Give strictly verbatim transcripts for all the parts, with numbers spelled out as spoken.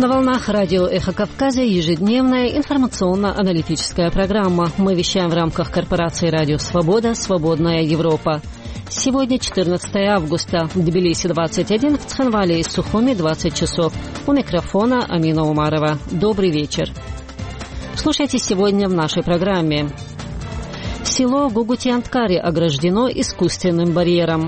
На волнах радио «Эхо Кавказа» ежедневная информационно-аналитическая программа. Мы вещаем в рамках корпорации «Радио Свобода. Свободная Европа». Сегодня четырнадцатое августа. В Тбилиси двадцать один, в Цхинвале и Сухуми двадцать часов. У микрофона Амина Умарова. Добрый вечер. Слушайте сегодня в нашей программе. Село Гугутианткари ограждено искусственным барьером.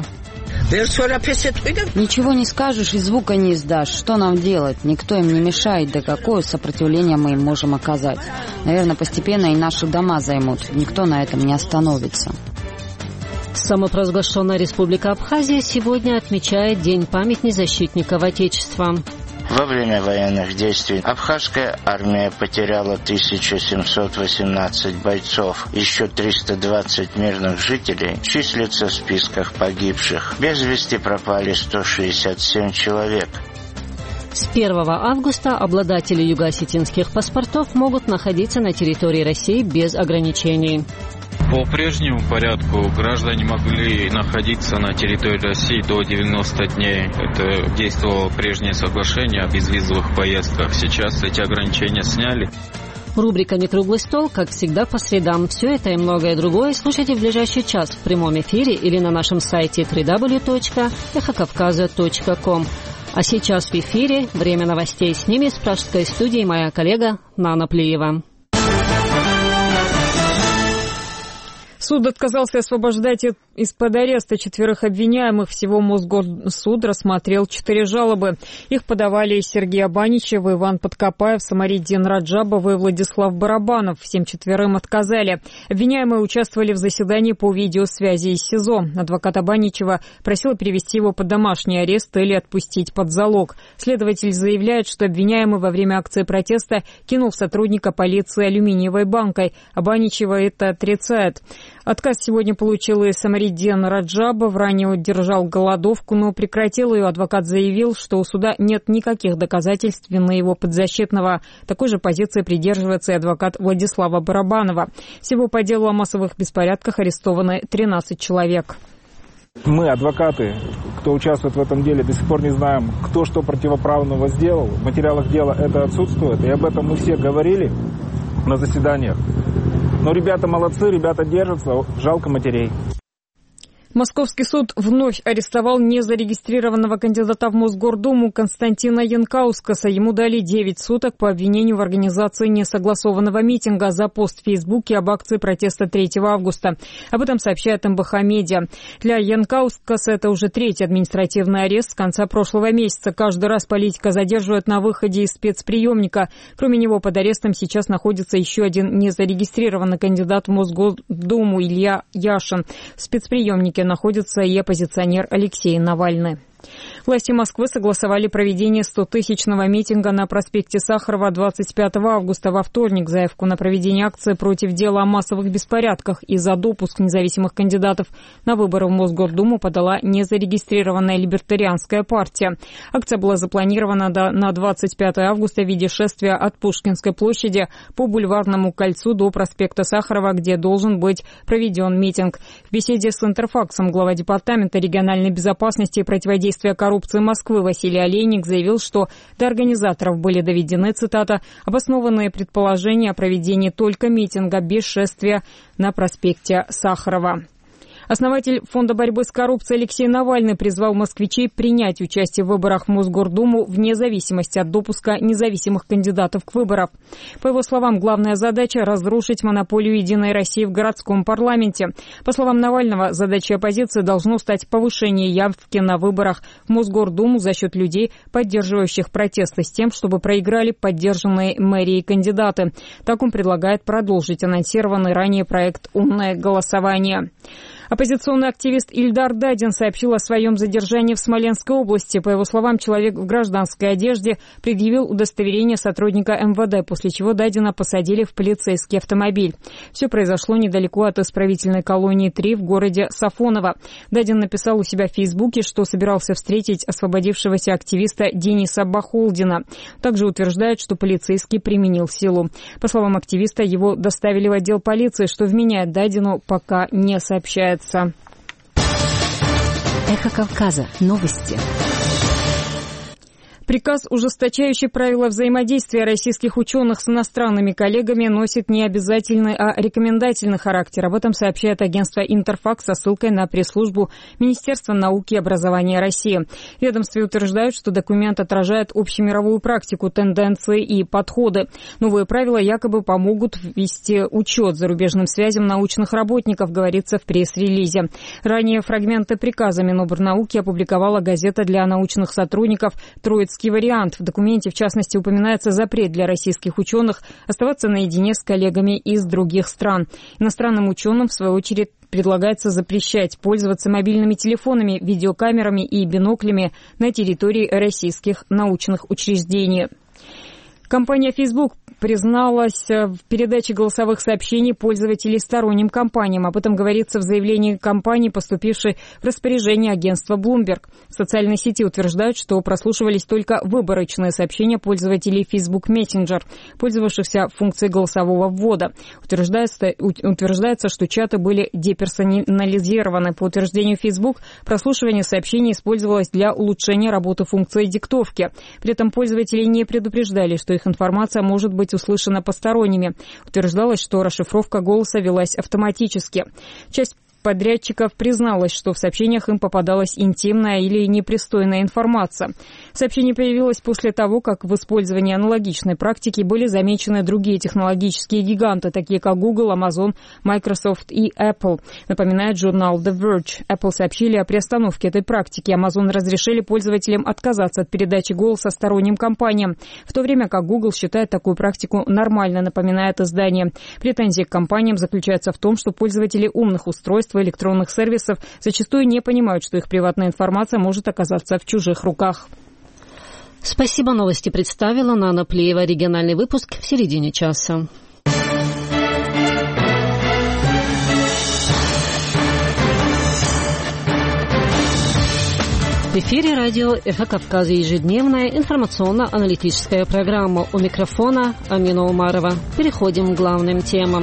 Ничего не скажешь и звука не издашь. Что нам делать? Никто им не мешает. Да какое сопротивление мы им можем оказать? Наверное, постепенно и наши дома займут. Никто на этом не остановится. Самопровозглашенная Республика Абхазия сегодня отмечает День памяти защитников Отечества. Во время военных действий абхазская армия потеряла тысяча семьсот восемнадцать бойцов. Еще триста двадцать мирных жителей числятся в списках погибших. Без вести пропали сто шестьдесят семь человек. С первого августа обладатели юго-осетинских паспортов могут находиться на территории России без ограничений. По прежнему порядку граждане могли находиться на территории России до девяноста дней. Это действовало прежнее соглашение о безвизовых поездках. Сейчас эти ограничения сняли. Рубрика «Некруглый стол», как всегда, по средам. Все это и многое другое слушайте в ближайший час в прямом эфире или на нашем сайте дабл ю дабл ю дабл ю точка эхо кавказа точка ком. А сейчас в эфире время новостей. С ними из пражской студии моя коллега Нана Плиева. Суд отказался освобождать из-под ареста четверых обвиняемых. Всего Мосгорсуд рассмотрел четыре жалобы. Их подавали Сергей Абаничев, Иван Подкопаев, Самариддин Раджабов и Владислав Барабанов. Всем четверым отказали. Обвиняемые участвовали в заседании по видеосвязи из СИЗО. Адвокат Абаничева просил перевести его под домашний арест или отпустить под залог. Следователь заявляет, что обвиняемый во время акции протеста кинул в сотрудника полиции алюминиевой банкой. Абаничева это отрицает. Отказ сегодня получил и Самариддин Раджабов. Ранее держал голодовку, но прекратил ее. Адвокат заявил, что у суда нет никаких доказательств вины его подзащитного. Такой же позиции придерживается и адвокат Владислава Барабанова. Всего по делу о массовых беспорядках арестованы тринадцать человек. Мы, адвокаты, кто участвует в этом деле, до сих пор не знаем, кто что противоправного сделал. В материалах дела это отсутствует, и об этом мы все говорили на заседаниях. Но ребята молодцы, ребята держатся, жалко матерей. Московский суд вновь арестовал незарегистрированного кандидата в Мосгордуму Константина Янкаускаса. Ему дали девять суток по обвинению в организации несогласованного митинга за пост в Фейсбуке об акции протеста третьего августа. Об этом сообщает эм бэ ха Медиа. Для Янкаускаса это уже третий административный арест с конца прошлого месяца. Каждый раз политика задерживают на выходе из спецприемника. Кроме него под арестом сейчас находится еще один незарегистрированный кандидат в Мосгордуму Илья Яшин. В спецприемнике находится и оппозиционер Алексей Навальный. Власти Москвы согласовали проведение стотысячного митинга на проспекте Сахарова двадцать пятого августа во вторник. Заявку на проведение акции против дела о массовых беспорядках и за допуск независимых кандидатов на выборы в Мосгордуму подала незарегистрированная либертарианская партия. Акция была запланирована на двадцать пятого августа в виде шествия от Пушкинской площади по Бульварному кольцу до проспекта Сахарова, где должен быть проведен митинг. В беседе с Интерфаксом глава Департамента региональной безопасности и противодействия коррупции Москвы Василий Олейник заявил, что до организаторов были доведены, цитата, обоснованные предположения о проведении только митинга без шествия на проспекте Сахарова. Основатель Фонда борьбы с коррупцией Алексей Навальный призвал москвичей принять участие в выборах в Мосгордуму вне зависимости от допуска независимых кандидатов к выборам. По его словам, главная задача – разрушить монополию «Единой России» в городском парламенте. По словам Навального, задачей оппозиции должно стать повышение явки на выборах в Мосгордуму за счет людей, поддерживающих протесты, с тем, чтобы проиграли поддержанные мэрией кандидаты. Так он предлагает продолжить анонсированный ранее проект «Умное голосование». Оппозиционный активист Ильдар Дадин сообщил о своем задержании в Смоленской области. По его словам, человек в гражданской одежде предъявил удостоверение сотрудника эм вэ дэ, после чего Дадина посадили в полицейский автомобиль. Все произошло недалеко от исправительной колонии три в городе Сафоново. Дадин написал у себя в Фейсбуке, что собирался встретить освободившегося активиста Дениса Бахолдина. Также утверждает, что полицейский применил силу. По словам активиста, его доставили в отдел полиции, что вменяет Дадину, пока не сообщает. Эхо Кавказа. Новости. Приказ, ужесточающий правила взаимодействия российских ученых с иностранными коллегами, носит не обязательный, а рекомендательный характер. Об этом сообщает агентство «Интерфакс» со ссылкой на пресс-службу Министерства науки и образования России. В ведомстве утверждают, что документ отражает общемировую практику, тенденции и подходы. Новые правила якобы помогут ввести учет зарубежным связям научных работников, говорится в пресс-релизе. Ранее фрагменты приказа Минобрнауки опубликовала газета для научных сотрудников «Троицкий вариант». В документе, в частности, упоминается запрет для российских ученых оставаться наедине с коллегами из других стран. Иностранным ученым, в свою очередь, предлагается запрещать пользоваться мобильными телефонами, видеокамерами и биноклями на территории российских научных учреждений. Компания Facebook призналась в передаче голосовых сообщений пользователей сторонним компаниям. Об этом говорится в заявлении компании, поступившей в распоряжение агентства Bloomberg. В социальной сети утверждают, что прослушивались только выборочные сообщения пользователей Facebook Messenger, пользовавшихся функцией голосового ввода. Утверждается, утверждается, что чаты были деперсонализированы. По утверждению Facebook, прослушивание сообщений использовалось для улучшения работы функции диктовки. При этом пользователи не предупреждали, что их информация может быть услышана посторонними. Утверждалось, что расшифровка голоса велась автоматически. Часть подрядчиков призналась, что в сообщениях им попадалась интимная или непристойная информация. Сообщение появилось после того, как в использовании аналогичной практики были замечены другие технологические гиганты, такие как Google, Amazon, Microsoft и Apple, напоминает журнал The Verge. Apple сообщили о приостановке этой практики. Amazon разрешили пользователям отказаться от передачи голоса сторонним компаниям, в то время как Google считает такую практику нормальной, напоминает издание. Претензии к компаниям заключаются в том, что пользователи умных устройств и электронных сервисов зачастую не понимают, что их приватная информация может оказаться в чужих руках. Спасибо. Новости представила Нана Плеева. Региональный выпуск в середине часа. В эфире радио «Эхо Кавказа», ежедневная информационно-аналитическая программа. У микрофона Амина Умарова. Переходим к главным темам.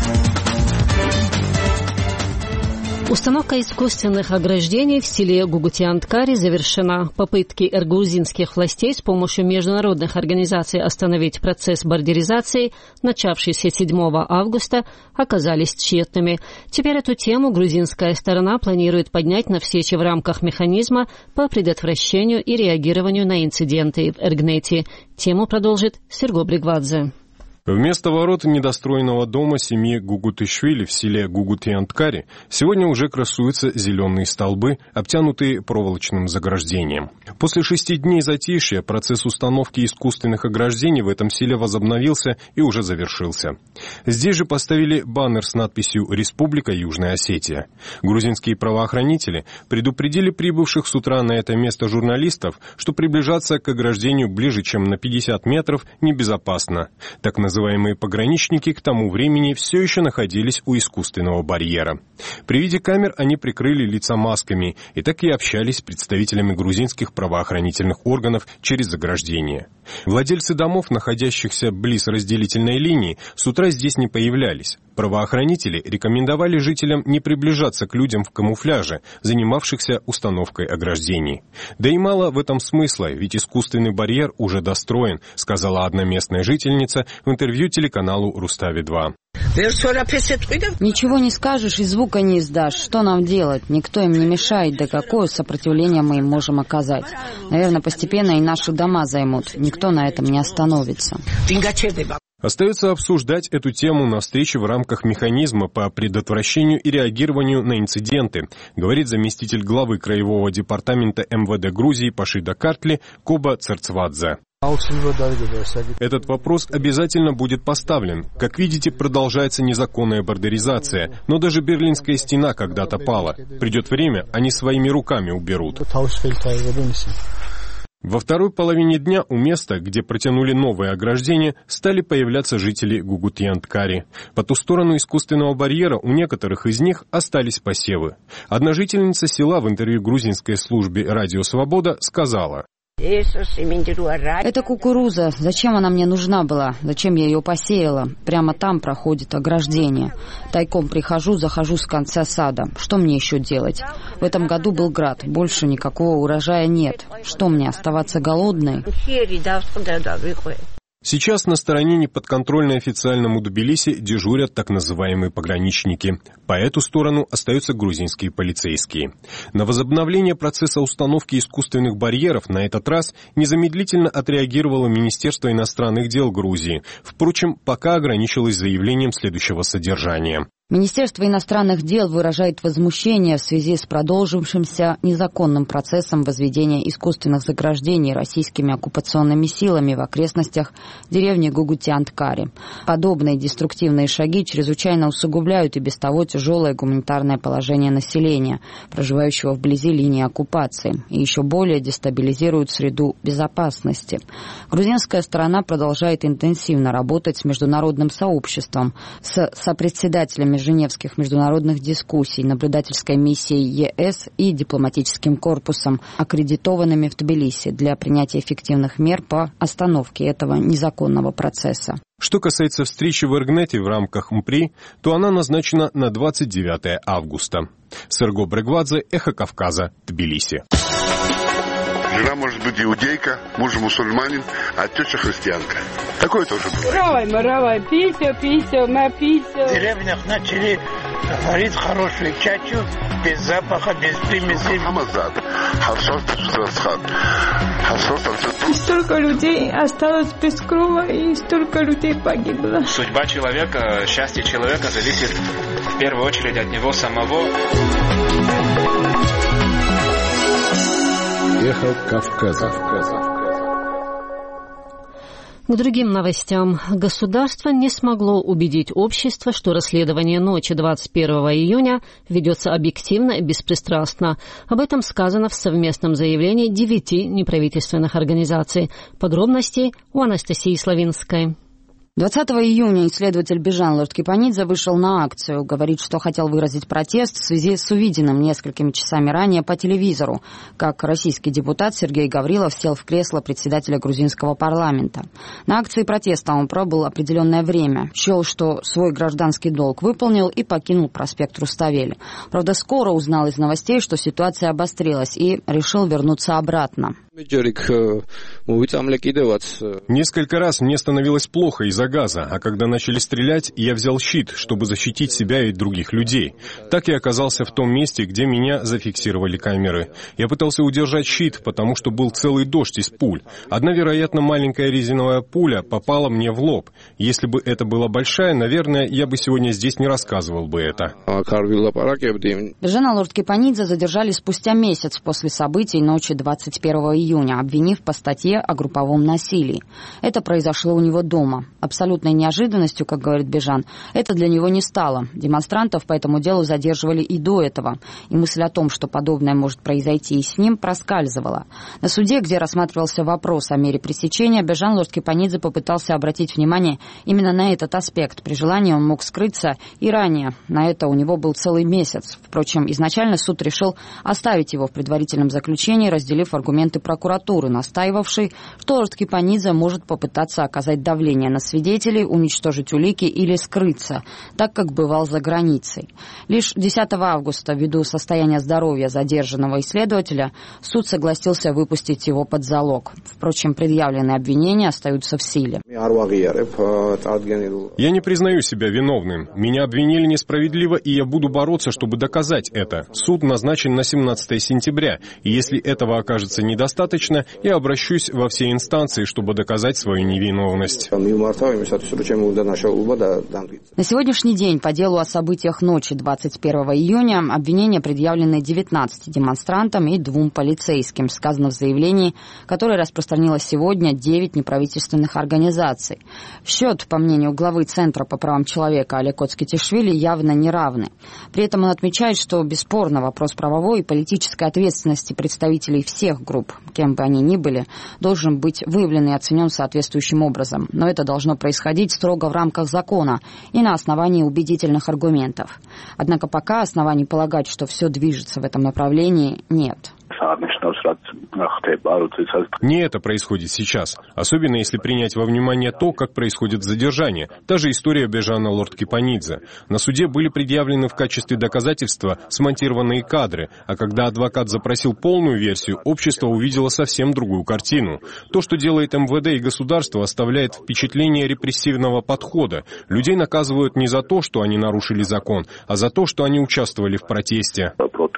Установка искусственных ограждений в селе Гугутианткари завершена. Попытки грузинских властей с помощью международных организаций остановить процесс бордеризации, начавшийся седьмого августа, оказались тщетными. Теперь эту тему грузинская сторона планирует поднять на встрече в рамках механизма по предотвращению и реагированию на инциденты в Эргнете. Тему продолжит Серго Бригвадзе. Вместо ворот недостроенного дома семьи Гугутишвили в селе Гугутианткари сегодня уже красуются зеленые столбы, обтянутые проволочным заграждением. После шести дней затишья процесс установки искусственных ограждений в этом селе возобновился и уже завершился. Здесь же поставили баннер с надписью «Республика Южная Осетия». Грузинские правоохранители предупредили прибывших с утра на это место журналистов, что приближаться к ограждению ближе, чем на пятьдесят метров, небезопасно. Так называемые пограничники к тому времени все еще находились у искусственного барьера. При виде камер они прикрыли лица масками и так и общались с представителями грузинских правоохранительных органов через заграждение. Владельцы домов, находящихся близ разделительной линии, с утра здесь не появлялись. Правоохранители рекомендовали жителям не приближаться к людям в камуфляже, занимавшихся установкой ограждений. Да и мало в этом смысла, ведь искусственный барьер уже достроен, сказала одна местная жительница в интервью телеканалу Рустави-два. Ничего не скажешь и звука не издашь. Что нам делать? Никто им не мешает, да какое сопротивление мы им можем оказать? Наверное, постепенно и наши дома займут. Никто на этом не остановится. Остается обсуждать эту тему на встрече в рамках механизма по предотвращению и реагированию на инциденты, говорит заместитель главы Краевого департамента эм вэ дэ Грузии Пашида Картли Коба Церцвадзе. Этот вопрос обязательно будет поставлен. Как видите, продолжается незаконная бордеризация, но даже Берлинская стена когда-то пала. Придет время, они своими руками уберут. Во второй половине дня у места, где протянули новое ограждение, стали появляться жители Гугутианткари. По ту сторону искусственного барьера у некоторых из них остались посевы. Одна жительница села в интервью грузинской службе «Радио Свобода» сказала: Это кукуруза. Зачем она мне нужна была? Зачем я ее посеяла? Прямо там проходит ограждение. Тайком прихожу, захожу с конца сада. Что мне еще делать? В этом году был град. Больше никакого урожая нет. Что мне, оставаться голодной? Сейчас на стороне неподконтрольной официальному Тбилиси дежурят так называемые пограничники. По эту сторону остаются грузинские полицейские. На возобновление процесса установки искусственных барьеров на этот раз незамедлительно отреагировало Министерство иностранных дел Грузии. Впрочем, пока ограничилось заявлением следующего содержания. Министерство иностранных дел выражает возмущение в связи с продолжившимся незаконным процессом возведения искусственных заграждений российскими оккупационными силами в окрестностях деревни Гугутианткари. Подобные деструктивные шаги чрезвычайно усугубляют и без того тяжелое гуманитарное положение населения, проживающего вблизи линии оккупации, и еще более дестабилизируют среду безопасности. Грузинская сторона продолжает интенсивно работать с международным сообществом, с сопредседателями Женевских международных дискуссий, наблюдательской миссией ЕС и дипломатическим корпусом, аккредитованными в Тбилиси для принятия эффективных мер по остановке этого незаконного процесса. Что касается встречи в Эргнете в рамках МПРИ, то она назначена на двадцать девятое августа. Серго Брегвадзе, Эхо Кавказа, Тбилиси. Жена может быть иудейка, муж мусульманин, а теща христианка. Такое тоже бывает. Равай, маравай, пися, пися, напися. В деревнях начали варить хорошую чачу, без запаха, без примесей. Хамазад. И столько людей осталось без крова, и столько людей погибло. Судьба человека, счастье человека зависит в первую очередь от него самого. Эхо Кавказа. К другим новостям. Государство не смогло убедить общество, что расследование ночи двадцать первого июня ведется объективно и беспристрастно. Об этом сказано в совместном заявлении девяти неправительственных организаций. Подробности у Анастасии Славинской. двадцатого июня исследователь Бежан Лорд-Кипанидзе вышел на акцию. Говорит, что хотел выразить протест в связи с увиденным несколькими часами ранее по телевизору, как российский депутат Сергей Гаврилов сел в кресло председателя грузинского парламента. На акции протеста он пробыл определенное время. Счел, что свой гражданский долг выполнил и покинул проспект Руставели. Правда, скоро узнал из новостей, что ситуация обострилась, и решил вернуться обратно. Несколько раз мне становилось плохо из-за газа, а когда начали стрелять, я взял щит, чтобы защитить себя и других людей. Так я оказался в том месте, где меня зафиксировали камеры. Я пытался удержать щит, потому что был целый дождь из пуль. Одна, вероятно, маленькая резиновая пуля попала мне в лоб. Если бы это была большая, наверное, я бы сегодня здесь не рассказывал бы это. Бежана Лорд-Кипанидзе задержали спустя месяц после событий ночи двадцать первого июня, обвинив по статье о групповом насилии. Это произошло у него дома. Абсолютной неожиданностью, как говорит Бежан, это для него не стало. Демонстрантов по этому делу задерживали и до этого. И мысль о том, что подобное может произойти и с ним, проскальзывала. На суде, где рассматривался вопрос о мере пресечения, Бежан Лорд-Кипанидзе попытался обратить внимание именно на этот аспект. При желании он мог скрыться и ранее. На это у него был целый месяц. Впрочем, изначально суд решил оставить его в предварительном заключении, разделив аргументы прокуратуры, настаивавшей, что Лорд-Кипанидзе может попытаться оказать давление на свидетелей, уничтожить улики или скрыться, так как бывал за границей. Лишь десятого августа, ввиду состояния здоровья задержанного исследователя, суд согласился выпустить его под залог. Впрочем, предъявленные обвинения остаются в силе. Я не признаю себя виновным. Меня обвинили несправедливо, и я буду бороться, чтобы доказать это. Суд назначен на семнадцатое сентября, и если этого окажется недостаточно, я обращусь во все инстанции, чтобы доказать свою невиновность. На сегодняшний день по делу о событиях ночи двадцать первого июня обвинения предъявлены девятнадцати демонстрантам и двум полицейским, сказано в заявлении, которое распространилось сегодня девять неправительственных организаций. Счет, по мнению главы Центра по правам человека Алекот Скетишвили, явно неравны. При этом он отмечает, что бесспорно вопрос правовой и политической ответственности представителей всех групп, кем бы они ни были, должен быть выявлен и оценен соответствующим образом. Но это должно происходить строго в рамках закона и на основании убедительных аргументов. Однако пока оснований полагать, что все движется в этом направлении, нет. Не это происходит сейчас, особенно если принять во внимание то, как происходит задержание. Та же история Бежана Лорд-Кипанидзе. На суде были предъявлены в качестве доказательства смонтированные кадры, а когда адвокат запросил полную версию, общество увидело совсем другую картину. То, что делает эм вэ дэ и государство, оставляет впечатление репрессивного подхода. Людей наказывают не за то, что они нарушили закон, а за то, что они участвовали в протесте.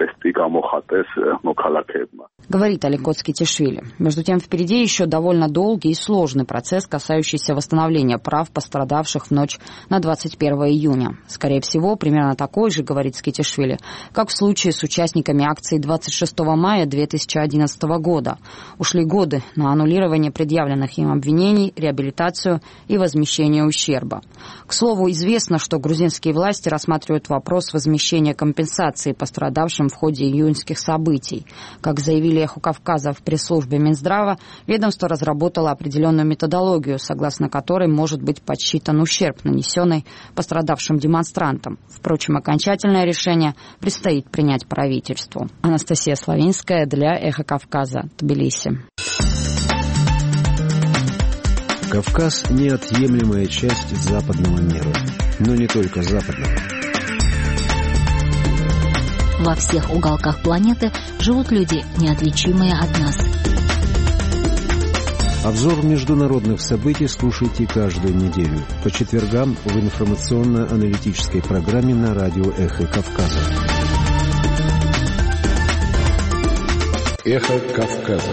Говорит Аликот Скитишвили. Между тем, впереди еще довольно долгий и сложный процесс, касающийся восстановления прав пострадавших в ночь на двадцать первое июня. Скорее всего, примерно такой же, говорит Скитишвили, как в случае с участниками акции двадцать шестого мая две тысячи одиннадцатого года. Ушли годы на аннулирование предъявленных им обвинений, реабилитацию и возмещение ущерба. К слову, известно, что грузинские власти рассматривают вопрос возмещения компенсации пострадавшим в ходе июньских событий. Как заявили «Эхо Кавказа» в пресс-службе Минздрава, ведомство разработало определенную методологию, согласно которой может быть подсчитан ущерб, нанесенный пострадавшим демонстрантам. Впрочем, окончательное решение предстоит принять правительству. Анастасия Славинская для «Эхо Кавказа», Тбилиси. Кавказ – неотъемлемая часть западного мира, но не только западного. Во всех уголках планеты живут люди, неотличимые от нас. Обзор международных событий слушайте каждую неделю по четвергам в информационно-аналитической программе на радио «Эхо Кавказа». «Эхо Кавказа».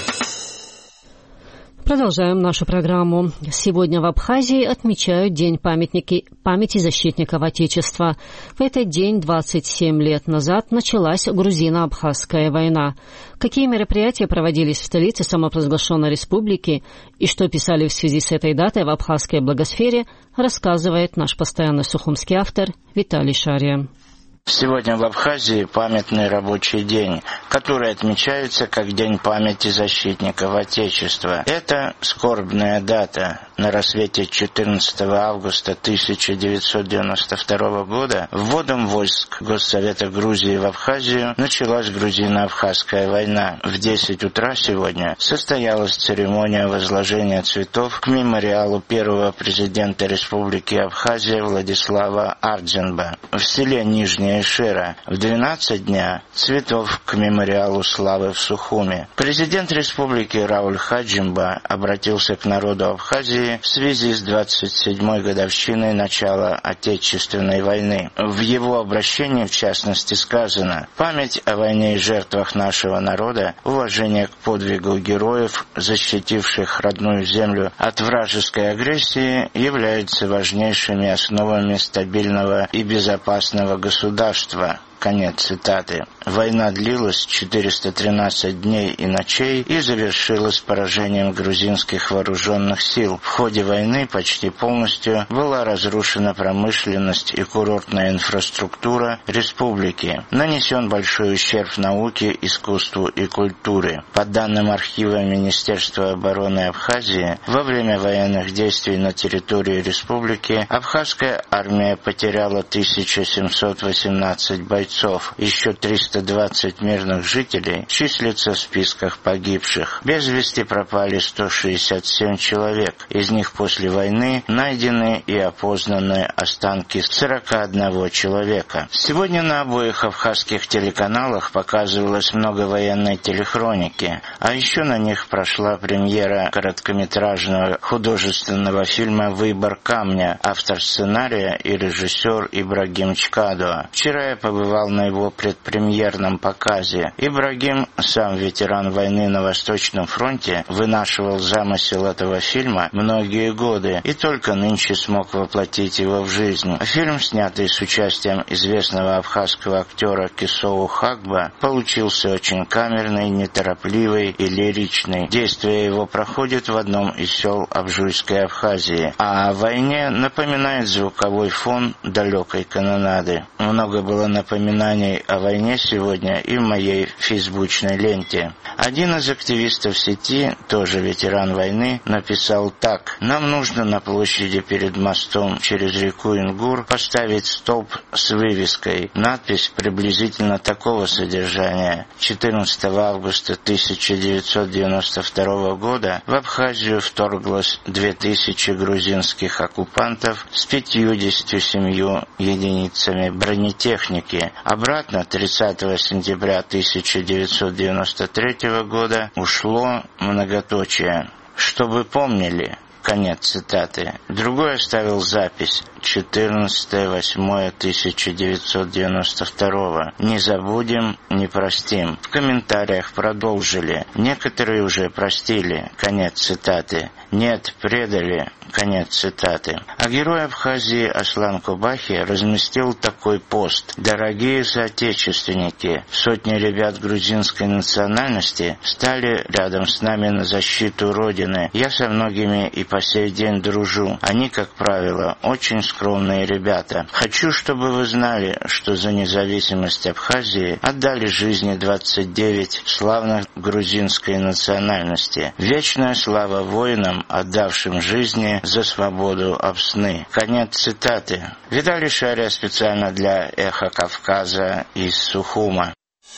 Продолжаем нашу программу. Сегодня в Абхазии отмечают День памятники, памяти защитников Отечества. В этот день двадцать семь лет назад началась грузино-абхазская война. Какие мероприятия проводились в столице самопровозглашенной республики и что писали в связи с этой датой в абхазской благосфере, рассказывает наш постоянный сухумский автор Виталий Шария. Сегодня в Абхазии памятный рабочий день, который отмечается как День памяти защитников Отечества. Это скорбная дата. На рассвете четырнадцатого августа тысяча девятьсот девяносто второго года вводом войск Госсовета Грузии в Абхазию началась грузино-абхазская война. В десять утра сегодня состоялась церемония возложения цветов к мемориалу первого президента Республики Абхазия Владислава Ардзенба. В селе Нижняя Эшера в двенадцать дня цветов к мемориалу славы в Сухуме. Президент республики Рауль Хаджимба обратился к народу Абхазии в связи с двадцать седьмой годовщиной начала Отечественной войны. В его обращении, в частности, сказано: «Память о войне и жертвах нашего народа, уважение к подвигу героев, защитивших родную землю от вражеской агрессии, являются важнейшими основами стабильного и безопасного государства». Конец цитаты. Война длилась четыреста тринадцать дней и ночей и завершилась поражением грузинских вооруженных сил. В ходе войны почти полностью была разрушена промышленность и курортная инфраструктура республики. Нанесен большой ущерб науке, искусству и культуре. По данным архива Министерства обороны Абхазии, во время военных действий на территории республики абхазская армия потеряла тысяча семьсот восемнадцать бойцов. Еще триста двадцать мирных жителей числятся в списках погибших. Без вести пропали сто шестьдесят семь человек. Из них после войны найдены и опознаны останки сорока одного человека. Сегодня на обоих абхазских телеканалах показывалось много военной телехроники, а еще на них прошла премьера короткометражного художественного фильма «Выбор камня», автор сценария и режиссер Ибрагим Чкадо. Вчера я побывал на его предпремьерном показе. Ибрагим, сам ветеран войны на Восточном фронте, вынашивал замысел этого фильма многие годы и только нынче смог воплотить его в жизнь. Фильм, снятый с участием известного абхазского актера Кисоу Хагба, получился очень камерный, неторопливый и лиричный. Действие его проходит в одном из сел Абжуйской Абхазии, а о войне напоминает звуковой фон далекой канонады. Много было напоминаний упоминаний о войне сегодня и в моей фейсбучной ленте. Один из активистов сети, тоже ветеран войны, написал так: «Нам нужно на площади перед мостом через реку Ингур поставить столб с вывеской. Надпись приблизительно такого содержания. четырнадцатого августа тысяча девятьсот девяносто второго года в Абхазию вторглось две тысячи грузинских оккупантов с пятьюдесятью семью единицами бронетехники. Обратно тридцатого сентября тысяча девятьсот девяносто третьего года ушло многоточие. Чтобы помнили». Конец цитаты. Другой оставил запись: четырнадцатое восьмое тысяча девятьсот девяносто второго. Не забудем, не простим. В комментариях продолжили: некоторые уже простили. Конец цитаты. Нет, предали. Конец цитаты. А герой Абхазии Аслан Кубахи разместил такой пост: «Дорогие соотечественники, сотни ребят грузинской национальности стали рядом с нами на защиту Родины. Я со многими и по сей день дружу. Они, как правило, очень скромные ребята. Хочу, чтобы вы знали, что за независимость Абхазии отдали жизни двадцать девять славных грузинской национальности. Вечная слава воинам, отдавшим жизни за свободу Апсны». Конец цитаты. Виталий Шария специально для «Эхо Кавказа» из Сухума.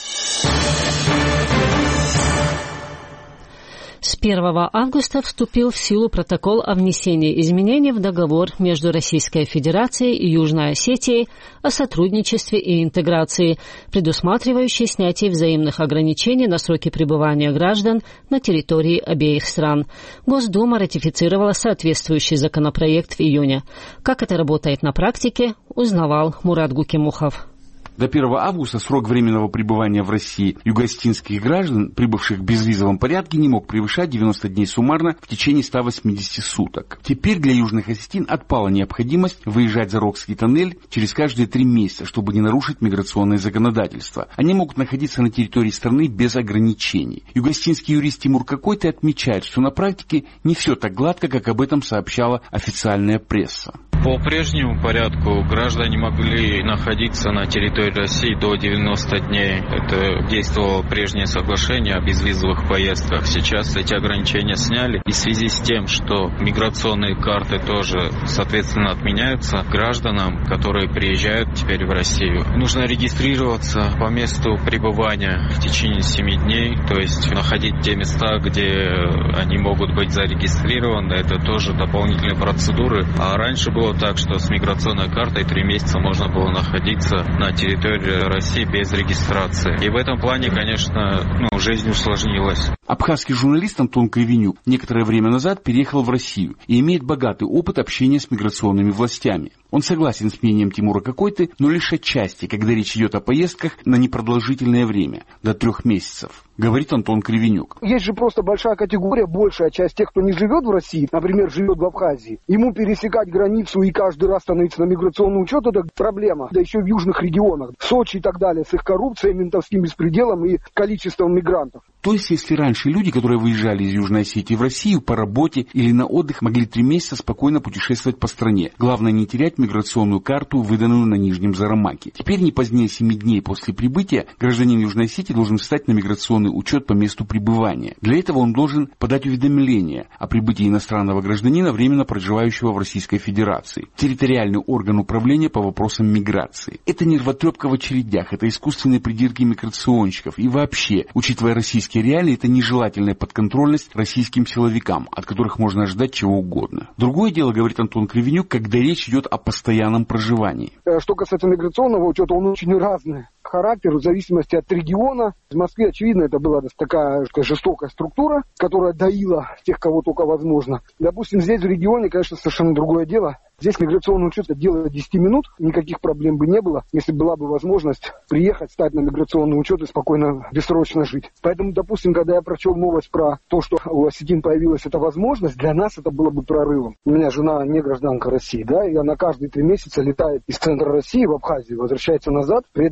С первого августа вступил в силу протокол о внесении изменений в договор между Российской Федерацией и Южной Осетией о сотрудничестве и интеграции, предусматривающий снятие взаимных ограничений на сроки пребывания граждан на территории обеих стран. Госдума ратифицировала соответствующий законопроект в июне. Как это работает на практике, узнавал Мурат Гукимухов. До первого августа срок временного пребывания в России юго-осетинских граждан, прибывших в безвизовом порядке, не мог превышать девяносто дней суммарно в течение ста восьмидесяти суток. Теперь для южных осетин отпала необходимость выезжать за Рокский тоннель через каждые три месяца, чтобы не нарушить миграционное законодательство. Они могут находиться на территории страны без ограничений. Юго-осетинский юрист Тимур Какойты отмечает, что на практике не все так гладко, как об этом сообщала официальная пресса. По прежнему порядку граждане могли находиться на территории России до девяноста дней. Это действовало прежнее соглашение о безвизовых поездках. Сейчас эти ограничения сняли. И в связи с тем, что миграционные карты тоже, соответственно, отменяются, гражданам, которые приезжают теперь в Россию, нужно регистрироваться по месту пребывания в течение семи дней. То есть находить те места, где они могут быть зарегистрированы. Это тоже дополнительные процедуры. А раньше было так, что с миграционной картой три месяца можно было находиться на территории России без регистрации. И в этом плане, конечно, ну, жизнь усложнилась. Абхазский журналист Антон Кривенюк некоторое время назад переехал в Россию и имеет богатый опыт общения с миграционными властями. Он согласен с мнением Тимура Какойты, но лишь отчасти, когда речь идет о поездках на непродолжительное время, до трех месяцев. Говорит Антон Кривенюк. Есть же просто большая категория, большая часть тех, кто не живет в России, например, живет в Абхазии. Ему пересекать границу и каждый раз становиться на миграционный учет — это проблема. Да еще в южных регионах, в Сочи и так далее, с их коррупцией, ментовским беспределом и количеством мигрантов. То есть, если раньше люди, которые выезжали из Южной Осетии в Россию по работе или на отдых, могли три месяца спокойно путешествовать по стране. Главное не терять миграционную карту, выданную на Нижнем Зарамаке. Теперь не позднее семи дней после прибытия гражданин Южной Осетии должен встать на миграционный учет по месту пребывания. Для этого он должен подать уведомление о прибытии иностранного гражданина, временно проживающего в Российской Федерации, территориальный орган управления по вопросам миграции. Это нервотрепка в очередях, это искусственные придирки миграционщиков и вообще, учитывая российские реалии, это нежелательная подконтрольность российским силовикам, от которых можно ожидать чего угодно. Другое дело, говорит Антон Кривенюк, когда речь идет о постоянном проживании. Что касается миграционного учета, он очень разный. Характер в зависимости от региона. В Москве, очевидно, это была такая жестокая структура, которая доила тех, кого только возможно. Допустим, здесь в регионе, конечно, совершенно другое дело. Здесь миграционный учет — это дело десяти минут, никаких проблем бы не было, если была бы возможность приехать, стать на миграционный учет и спокойно, бессрочно жить. Поэтому, допустим, когда я прочел новость про то, что у осетин появилась эта возможность, для нас это было бы прорывом. У меня жена не гражданка России, да, и она каждые три месяца летает из центра России в Абхазию, возвращается назад, при этом остается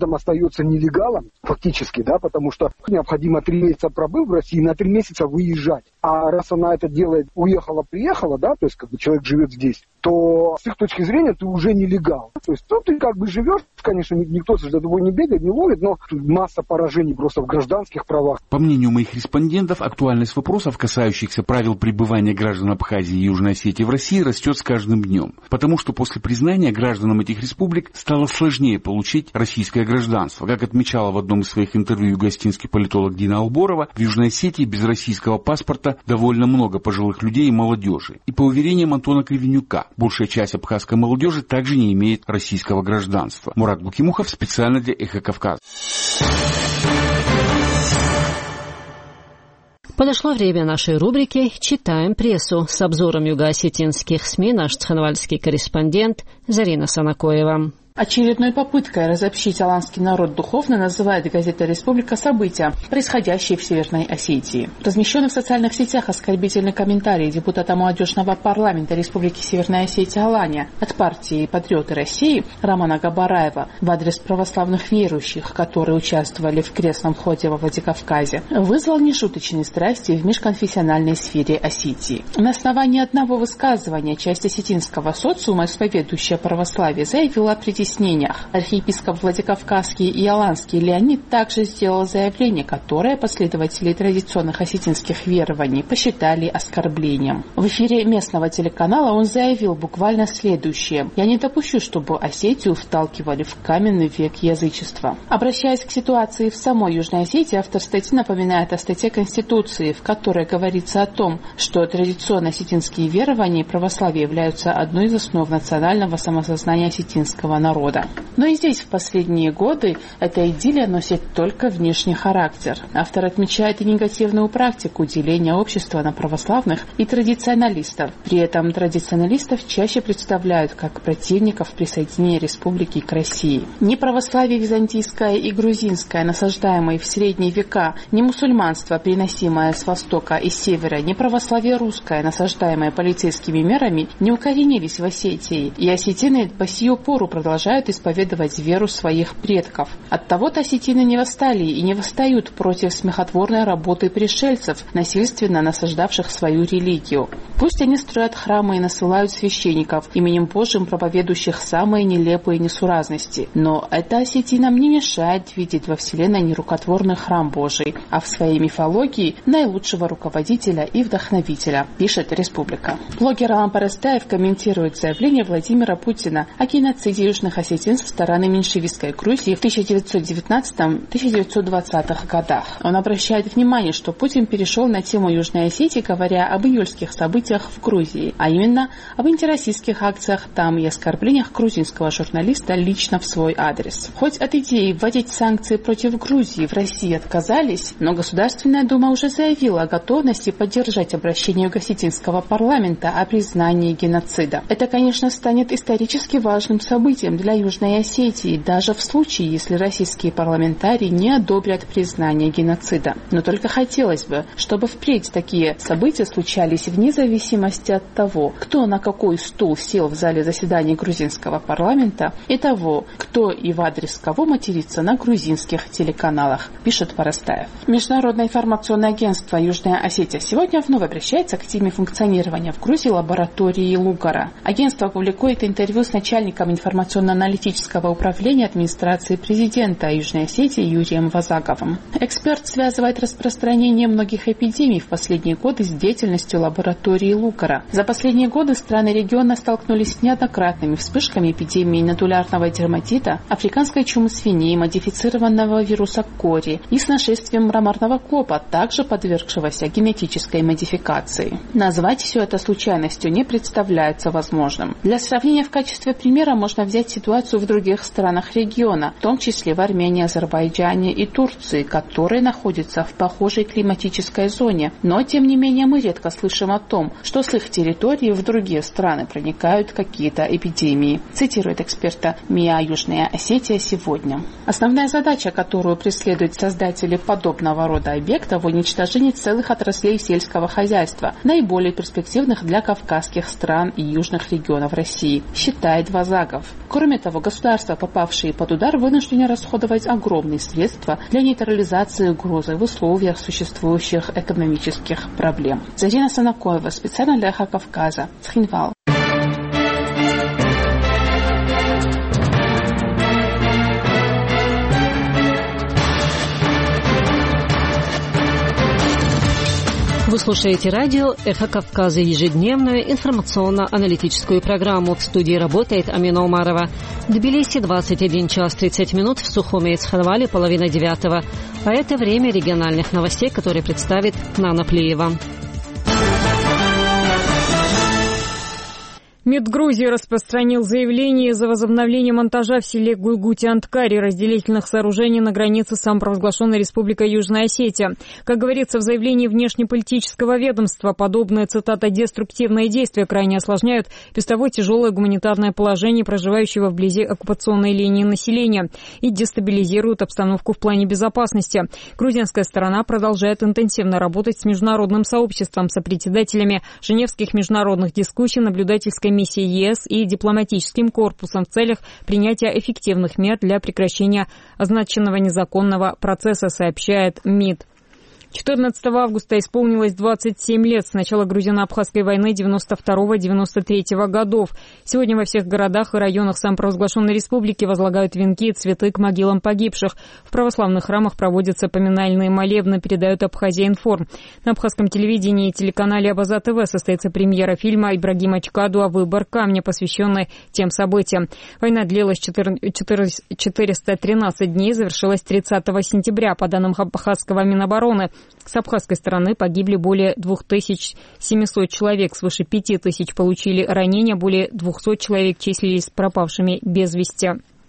остается нелегалом фактически, да, потому что необходимо три месяца пробыл в России, на три месяца выезжать. А раз она это делает, уехала-приехала, да, то есть как бы человек живет здесь, то с их точки зрения ты уже нелегал. То есть, ну, ты как бы живешь, конечно, никто за тобой не бегает, не ловит, но масса поражений просто в гражданских правах. По мнению моих респондентов, актуальность вопросов, касающихся правил пребывания граждан Абхазии и Южной Осетии в России, растет с каждым днем. Потому что после признания гражданам этих республик стало сложнее получить российское гражданство. Как отмечала в одном из своих интервью югоостинский политолог Дина Алборова, в Южной Осетии без российского паспорта довольно много пожилых людей и молодежи. И по уверениям Антона Кривенюка, большая часть абхазской молодежи также не имеет российского гражданства. Мурат Букимухов специально для Эхо Кавказа. Подошло время нашей рубрики «Читаем прессу». С обзором юго-осетинских СМИ наш цханвальский корреспондент Зарина Санакоева. Очередной попыткой разобщить аланский народ духовно называет газета «Республика» события, происходящие в Северной Осетии. Размещенный в социальных сетях оскорбительный комментарий депутата молодежного парламента Республики Северная Осетия Алания от партии «Патриоты России» Романа Габараева в адрес православных верующих, которые участвовали в крестном ходе во Владикавказе, вызвал нешуточные страсти в межконфессиональной сфере Осетии. На основании одного высказывания часть осетинского социума, исповедующая православие, заявила о притеснениях. Архиепископ Владикавказский и Аланский Леонид также сделал заявление, которое последователи традиционных осетинских верований посчитали оскорблением. В эфире местного телеканала он заявил буквально следующее: «Я не допущу, чтобы Осетию вталкивали в каменный век язычества». Обращаясь к ситуации в самой Южной Осетии, автор статьи напоминает о статье Конституции, в которой говорится о том, что традиционно осетинские верования и православие являются одной из основ национального самосознания осетинского народа. Народа. Но и здесь в последние годы эта идиллия носит только внешний характер. Автор отмечает и негативную практику деления общества на православных и традиционалистов. При этом традиционалистов чаще представляют как противников присоединения республики к России. Ни православие византийское и грузинское, насаждаемые в средние века, ни мусульманство, приносимое с востока и севера, ни православие русское, насаждаемое полицейскими мерами, не укоренились в Осетии, и осетины по сию пору продолжают исповедовать веру своих предков. Оттого-то осетины не восстали и не восстают против смехотворной работы пришельцев, насильственно насаждавших свою религию. Пусть они строят храмы и насылают священников, именем Божьим проповедующих самые нелепые несуразности. Но это осетинам не мешает видеть во Вселенной нерукотворный храм Божий, а в своей мифологии наилучшего руководителя и вдохновителя, пишет «Республика». Блогер Алан Парастаев комментирует заявление Владимира Путина о геноциде южных осетин со стороны меньшевистской Грузии в тысяча девятьсот девятнадцатом — тысяча девятьсот двадцатых годах. Он обращает внимание, что Путин перешел на тему Южной Осетии, говоря об июльских событиях в Грузии, а именно об антироссийских акциях там и оскорблениях грузинского журналиста лично в свой адрес. Хоть от идеи вводить санкции против Грузии в России отказались, но Государственная Дума уже заявила о готовности поддержать обращение юго-осетинского парламента о признании геноцида. Это, конечно, станет исторически важным событием для Южной Осетии, даже в случае, если российские парламентарии не одобрят признание геноцида. Но только хотелось бы, чтобы впредь такие события случались вне зависимости от того, кто на какой стул сел в зале заседаний грузинского парламента, и того, кто и в адрес кого матерится на грузинских телеканалах, пишет Парастаев. Международное информационное агентство «Южная Осетия» сегодня вновь обращается к теме функционирования в Грузии лаборатории Лугара. Агентство публикует интервью с начальником информационно-аналитического управления администрации президента Южной Осетии Юрием Вазаговым. Эксперт связывает распространение многих эпидемий в последние годы с деятельностью лаборатории Лугара. За последние годы страны региона столкнулись с неоднократными вспышками эпидемии нодулярного дерматита, африканской чумы свиней, модифицированного вируса кори и с нашествием мраморного клопа, также подвергшегося генетической модификации. Назвать все это случайностью не представляется возможным. Для сравнения в качестве примера можно взять ситуацию в других странах региона, в том числе в Армении, Азербайджане и Турции, которые находятся в похожей климатической зоне. Но, тем не менее, мы редко слышим о том, что с их территории в другие страны проникают какие-то эпидемии, цитирует эксперта МИА «Южная Осетия» сегодня. Основная задача, которую преследуют создатели подобного рода объектов, уничтожение целых отраслей сельского хозяйства, наиболее перспективных для кавказских стран и южных регионов России, считает Вазагов. Кроме Кроме того, государства, попавшие под удар, вынуждены расходовать огромные средства для нейтрализации угрозы в условиях существующих экономических проблем. Зарина Санакоева, специально для Эхо Кавказа, Цхинвал. Вы слушаете радио «Эхо Кавказа», ежедневную информационно-аналитическую программу. В студии работает Амина Умарова. В Тбилиси двадцать один час тридцать минут, в Сухуме и Цхинвале половина девятого. А это время региональных новостей, которые представит Нана Плиева. МИД Грузии распространил заявление за возобновление монтажа в селе Гуйгути-Анткари разделительных сооружений на границе с самопровозглашенной Республикой Южная Осетия. Как говорится в заявлении внешнеполитического ведомства, подобные, цитата, «деструктивные действия крайне осложняют без того тяжелое гуманитарное положение проживающего вблизи оккупационной линии населения и дестабилизируют обстановку в плане безопасности». Грузинская сторона продолжает интенсивно работать с международным сообществом, сопредседателями Женевских международных дискуссий, наблюдательской миссии ЕС и дипломатическим корпусом в целях принятия эффективных мер для прекращения означенного незаконного процесса, сообщает МИД. четырнадцатого августа исполнилось двадцать семь лет с начала грузино-абхазской войны девяносто второго — девяносто третьего годов. Сегодня во всех городах и районах самопровозглашенной республики возлагают венки и цветы к могилам погибших. В православных храмах проводятся поминальные молебны, передают Абхазия-Информ. На абхазском телевидении и телеканале Абаза ТВ состоится премьера фильма Ибрагима Чкадуа «Выбор камня», посвященный тем событиям. Война длилась четыреста тринадцать дней, завершилась тридцатого сентября. По данным абхазского Минобороны, с абхазской стороны погибли более две тысячи семьсот человек, свыше пять тысяч получили ранения, более двухсот человек числились пропавшими без вести.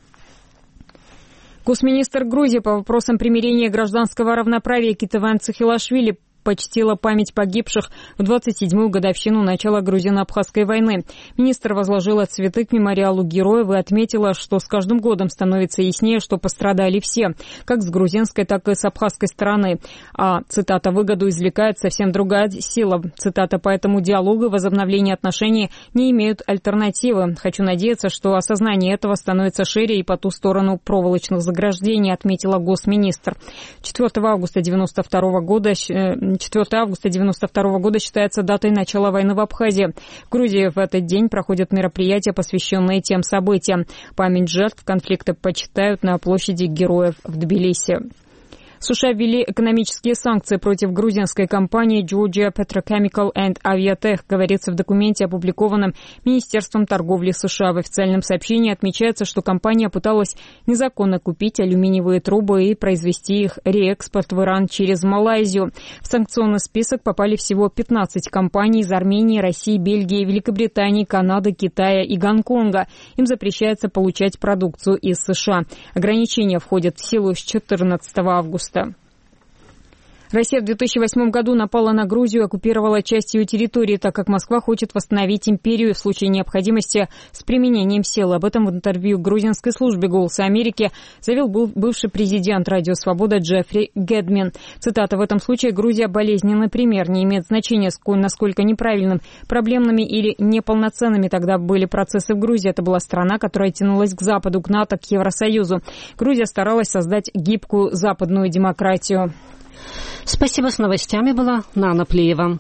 Госминистр Грузии по вопросам примирения и гражданского равноправия Кетеван Цихилашвили почтила память погибших в двадцать седьмую годовщину начала грузино-абхазской войны. Министр возложила цветы к мемориалу героев и отметила, что с каждым годом становится яснее, что пострадали все, как с грузинской, так и с абхазской стороны. А, цитата, «выгоду извлекает совсем другая сила». Цитата, «поэтому диалог и возобновление отношений не имеют альтернативы. Хочу надеяться, что осознание этого становится шире и по ту сторону проволочных заграждений», отметила госминистр. четвёртого августа девяносто второго года четвёртого августа девяносто второго года считается датой начала войны в Абхазии. В Грузии в этот день проходят мероприятия, посвященные тем событиям. Память жертв конфликта почитают на площади Героев в Тбилиси. США ввели экономические санкции против грузинской компании Georgia Petrochemical and Aviatech, говорится в документе, опубликованном Министерством торговли США. В официальном сообщении отмечается, что компания пыталась незаконно купить алюминиевые трубы и произвести их реэкспорт в Иран через Малайзию. В санкционный список попали всего пятнадцать компаний из Армении, России, Бельгии, Великобритании, Канады, Китая и Гонконга. Им запрещается получать продукцию из США. Ограничения входят в силу с четырнадцатого августа. Россия в две тысячи восьмом году напала на Грузию и оккупировала часть ее территории, так как Москва хочет восстановить империю в случае необходимости с применением сил. Об этом в интервью грузинской службе «Голоса Америки» заявил бывший президент «Радио Свобода» Джеффри Гэдмин. Цитата: «В этом случае Грузия болезненный пример. Не имеет значения, насколько неправильным, проблемными или неполноценными тогда были процессы в Грузии. Это была страна, которая тянулась к Западу, к НАТО, к Евросоюзу. Грузия старалась создать гибкую западную демократию». Спасибо. С новостями была Нана Плиева.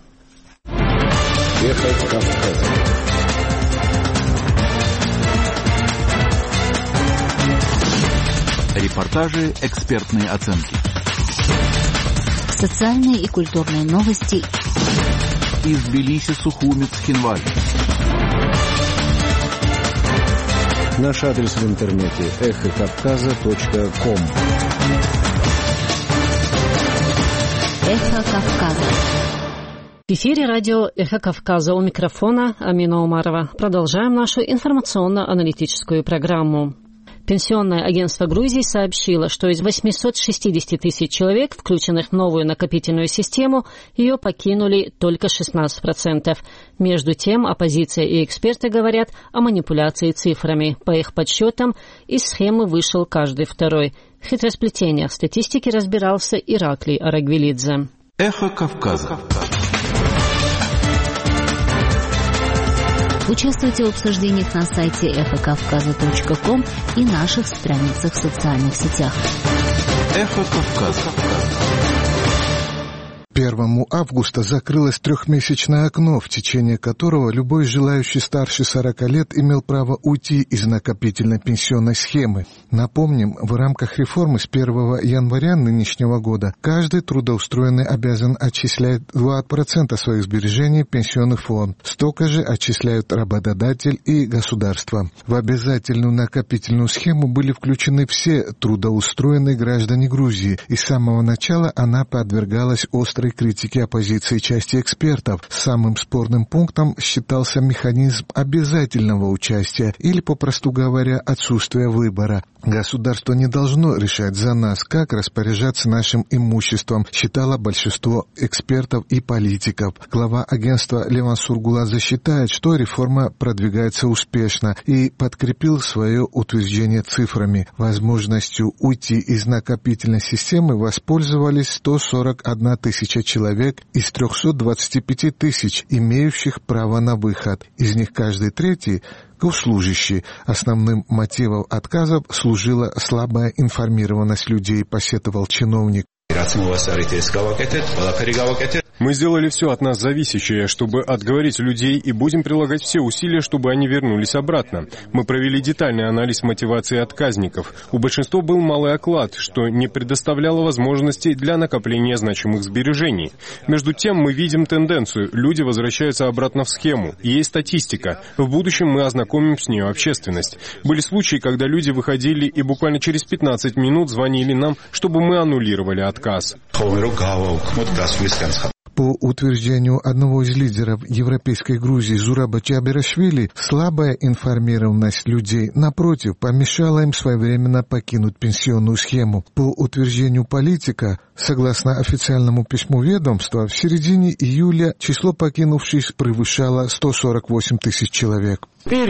Эхо Кавказа. Репортажи, экспертные оценки. Социальные и культурные новости. Из Тбилиси, Сухуми, Цхинвале. Наш адрес в интернете эхо кавказа точка ком. Эхо Кавказа. В эфире радио «Эхо Кавказа», у микрофона Амина Умарова. Продолжаем нашу информационно-аналитическую программу. Пенсионное агентство Грузии сообщило, что из восьмисот шестидесяти тысяч человек, включенных в новую накопительную систему, ее покинули только шестнадцать процентов. Между тем, оппозиция и эксперты говорят о манипуляции цифрами. По их подсчетам, из схемы вышел каждый второй. В хитросплетениях статистики разбирался Ираклий Арагвелидзе. Эхо Кавказа. Участвуйте в обсуждениях на сайте эхо кавказа точка ком и наших страницах в социальных сетях. Эхо Кавказа. первого августа закрылось трехмесячное окно, в течение которого любой желающий старше сорока лет имел право уйти из накопительной пенсионной схемы. Напомним, в рамках реформы с первого января нынешнего года каждый трудоустроенный обязан отчислять два процента своих сбережений в пенсионный фонд. Столько же отчисляют работодатель и государство. В обязательную накопительную схему были включены все трудоустроенные граждане Грузии, и с самого начала она подвергалась острой критики оппозиции части экспертов. Самым спорным пунктом считался механизм обязательного участия или, попросту говоря, отсутствие выбора. Государство не должно решать за нас, как распоряжаться нашим имуществом, считало большинство экспертов и политиков. Глава агентства Леван Сургуладзе считает, что реформа продвигается успешно, и подкрепил свое утверждение цифрами. Возможностью уйти из накопительной системы воспользовались сто сорок одна тысяча человек из трехсот двадцати пяти тысяч, имеющих право на выход. Из них каждый третий – госслужащие. Основным мотивом отказов служила слабая информированность людей, посетовал чиновник. Мы сделали все от нас зависящее, чтобы отговорить людей, и будем прилагать все усилия, чтобы они вернулись обратно. Мы провели детальный анализ мотивации отказников. У большинства был малый оклад, что не предоставляло возможностей для накопления значимых сбережений. Между тем мы видим тенденцию. Люди возвращаются обратно в схему. И есть статистика. В будущем мы ознакомим с ней общественность. Были случаи, когда люди выходили и буквально через пятнадцать минут звонили нам, чтобы мы аннулировали отказ. По утверждению одного из лидеров европейской Грузии Зураба Чабирашвили, слабая информированность людей, напротив, помешала им своевременно покинуть пенсионную схему. По утверждению политика, согласно официальному письму ведомства, в середине июля число покинувших превышало сто сорок восемь тысяч человек.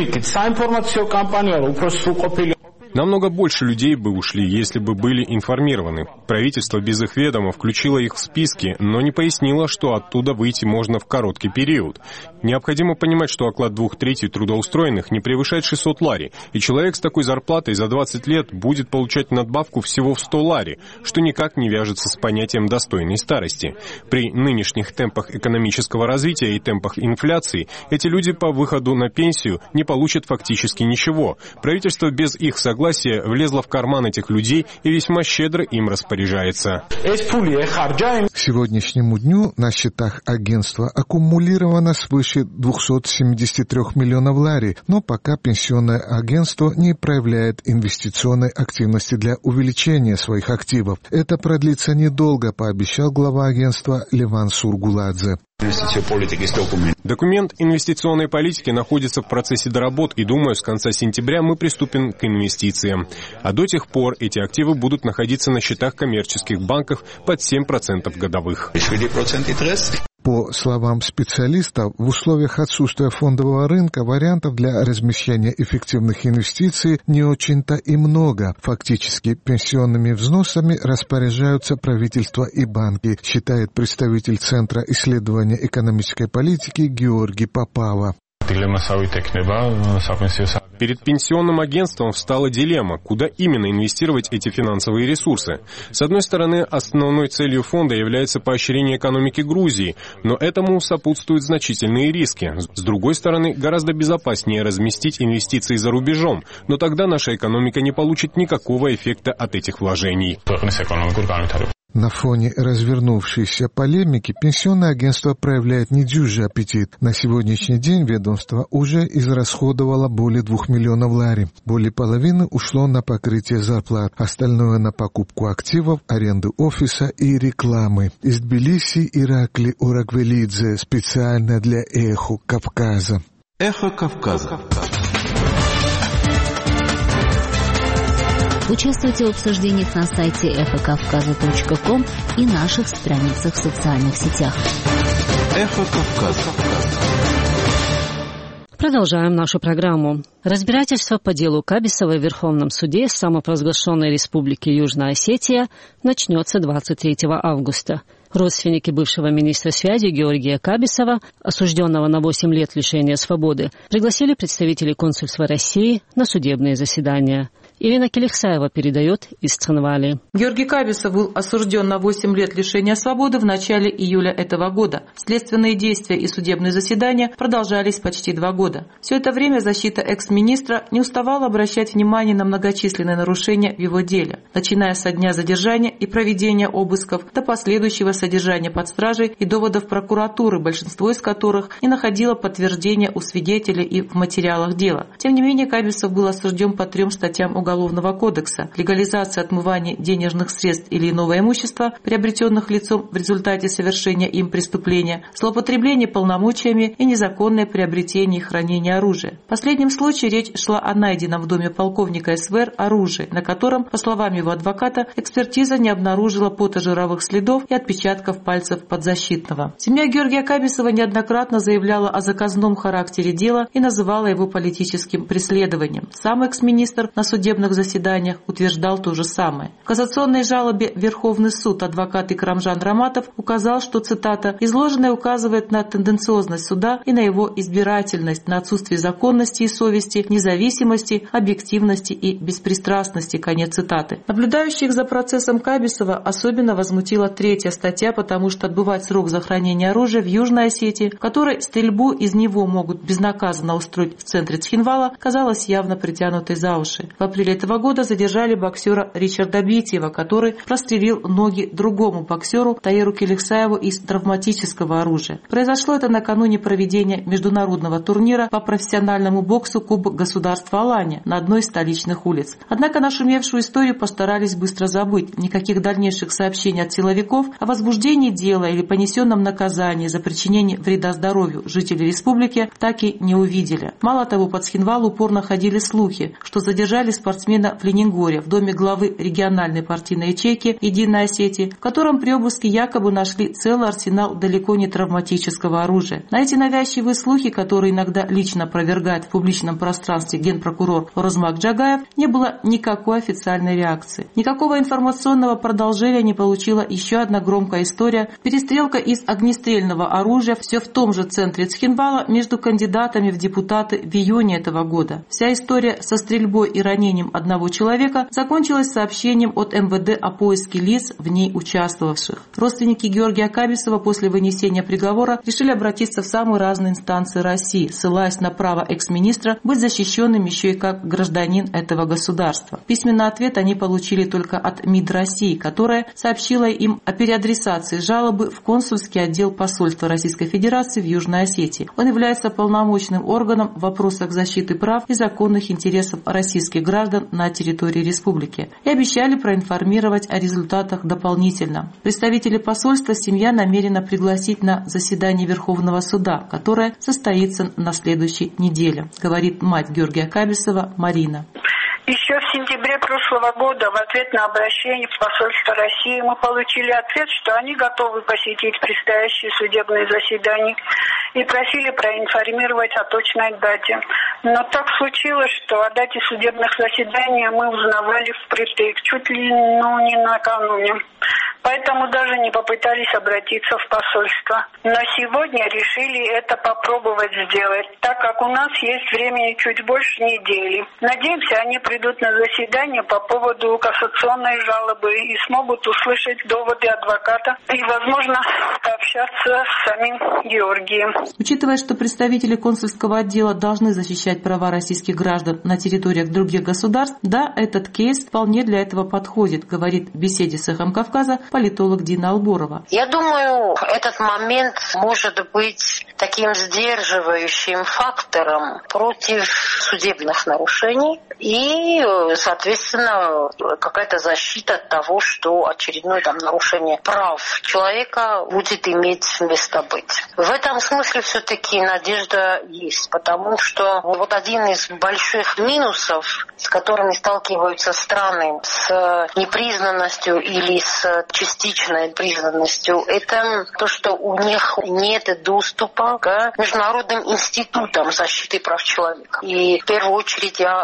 Намного больше людей бы ушли, если бы были информированы. Правительство без их ведома включило их в списки, но не пояснило, что оттуда выйти можно в короткий период. Необходимо понимать, что оклад двух третей трудоустроенных не превышает шестьсот лари, и человек с такой зарплатой за двадцать лет будет получать надбавку всего в сто лари, что никак не вяжется с понятием достойной старости. При нынешних темпах экономического развития и темпах инфляции эти люди по выходу на пенсию не получат фактически ничего. Правительство без их согласия влезло в карман этих людей и весьма щедро им распоряжается. К сегодняшнему дню на счетах агентства аккумулировано свыше двухсот семидесяти трёх миллионов лари, но пока пенсионное агентство не проявляет инвестиционной активности для увеличения своих активов. Это продлится недолго, пообещал глава агентства Леван Сургуладзе. Документ инвестиционной политики находится в процессе доработки, и, думаю, с конца сентября мы приступим к инвестициям. А до тех пор эти активы будут находиться на счетах коммерческих банков под семь процентов годовых. По словам специалистов, в условиях отсутствия фондового рынка вариантов для размещения эффективных инвестиций не очень-то и много. Фактически пенсионными взносами распоряжаются правительство и банки, считает представитель Центра исследования экономической политики Георгий Попава. Перед пенсионным агентством встала дилемма, куда именно инвестировать эти финансовые ресурсы. С одной стороны, основной целью фонда является поощрение экономики Грузии, но этому сопутствуют значительные риски. С другой стороны, гораздо безопаснее разместить инвестиции за рубежом, но тогда наша экономика не получит никакого эффекта от этих вложений. На фоне развернувшейся полемики пенсионное агентство проявляет недюжий аппетит. На сегодняшний день ведомство уже израсходовало более двух миллионов лари. Более половины ушло на покрытие зарплат, остальное на покупку активов, аренду офиса и рекламы. Из Тбилиси Иракли Ураквелидзе специально для Эхо Кавказа. Эхо Кавказа. Участвуйте в обсуждениях на сайте эхо кавказа точка ком и наших страницах в социальных сетях. Эхо Кавказа. Продолжаем нашу программу. Разбирательство по делу Кабисова в Верховном суде самопровозглашенной Республики Южная Осетия начнется двадцать третьего августа. Родственники бывшего министра связи Георгия Кабисова, осужденного на восемь лет лишения свободы, пригласили представителей консульства России на судебные заседания. Ирина Келихсаева передает из Цхинвали. Георгий Кабисов был осужден на восемь лет лишения свободы в начале июля этого года. Следственные действия и судебные заседания продолжались почти два года. Все это время защита экс-министра не уставала обращать внимание на многочисленные нарушения в его деле, начиная со дня задержания и проведения обысков до последующего содержания под стражей и доводов прокуратуры, большинство из которых не находило подтверждения у свидетелей и в материалах дела. Тем не менее, Кабисов был осужден по трем статьям Уголовного кодекса: легализация отмывания денежных средств или иного имущества, приобретенных лицом в результате совершения им преступления, злоупотребление полномочиями и незаконное приобретение и хранение оружия. В последнем случае речь шла о найденном в доме полковника СВР оружии, на котором, по словам его адвоката, экспертиза не обнаружила потожировых следов и отпечатков пальцев подзащитного. Семья Георгия Кабисова неоднократно заявляла о заказном характере дела и называла его политическим преследованием. Сам экс-министр на судебном заседаниях утверждал то же самое. В кассационной жалобе Верховный суд адвокат Икрамжан Раматов указал, что, цитата, «изложенное указывает на тенденциозность суда и на его избирательность, на отсутствие законности и совести, независимости, объективности и беспристрастности», конец цитаты. Наблюдающих за процессом Кабисова особенно возмутила третья статья, потому что отбывать срок за хранение оружия в Южной Осетии, в которой стрельбу из него могут безнаказанно устроить в центре Цхинвала, казалась явно притянутой за уши. В апреле этого года задержали боксера Ричарда Битиева, который прострелил ноги другому боксеру Таиру Келихсаеву из травматического оружия. Произошло это накануне проведения международного турнира по профессиональному боксу Кубок государства Алания на одной из столичных улиц. Однако нашумевшую историю постарались быстро забыть. Никаких дальнейших сообщений от силовиков о возбуждении дела или понесенном наказании за причинение вреда здоровью жителей республики так и не увидели. Мало того, по Цхинвалу упорно ходили слухи, что задержали спортсмена в Ленингоре в доме главы региональной партийной ячейки «Единой Осетии», в котором при обыске якобы нашли целый арсенал далеко не травматического оружия. На эти навязчивые слухи, которые иногда лично опровергает в публичном пространстве генпрокурор Розмак Джагаев, не было никакой официальной реакции. Никакого информационного продолжения не получила еще одна громкая история – перестрелка из огнестрельного оружия все в том же центре Цхинвала между кандидатами в депутаты в июне этого года. Вся история со стрельбой и ранением одного человека закончилась сообщением от эм вэ дэ о поиске лиц, в ней участвовавших. Родственники Георгия Кабисова после вынесения приговора решили обратиться в самые разные инстанции России, ссылаясь на право экс-министра быть защищенным еще и как гражданин этого государства. Письменный ответ они получили только от МИД России, которая сообщила им о переадресации жалобы в консульский отдел посольства Российской Федерации в Южной Осетии. Он является полномочным органом в вопросах защиты прав и законных интересов российских граждан на территории республики, и обещали проинформировать о результатах дополнительно. Представители посольства семья намерена пригласить на заседание Верховного суда, которое состоится на следующей неделе, говорит мать Георгия Кабисова Марина. Еще в сентябре прошлого года в ответ на обращение в посольство России мы получили ответ, что они готовы посетить предстоящие судебные заседания и просили проинформировать о точной дате. Но так случилось, что о дате судебных заседаний мы узнавали впритык, чуть ли ну, не накануне. Поэтому даже не попытались обратиться в посольство. Но сегодня решили это попробовать сделать, так как у нас есть времени чуть больше недели. Надеемся, они придут на заседание по поводу кассационной жалобы и смогут услышать доводы адвоката и, возможно, пообщаться с самим Георгием. Учитывая, что представители консульского отдела должны защищать права российских граждан на территориях других государств, да, этот кейс вполне для этого подходит, говорит в беседе с «Эхом Кавказа» политолог Дина Алборова. Я думаю, этот момент может быть таким сдерживающим фактором против судебных нарушений и, соответственно, какая-то защита от того, что очередное там нарушение прав человека будет иметь место быть. В этом смысле все-таки надежда есть, потому что вот один из больших минусов, с которыми сталкиваются страны с непризнанностью или с частичной признанностью, это то, что у них нет доступа к международным институтам защиты прав человека. И в первую очередь я большой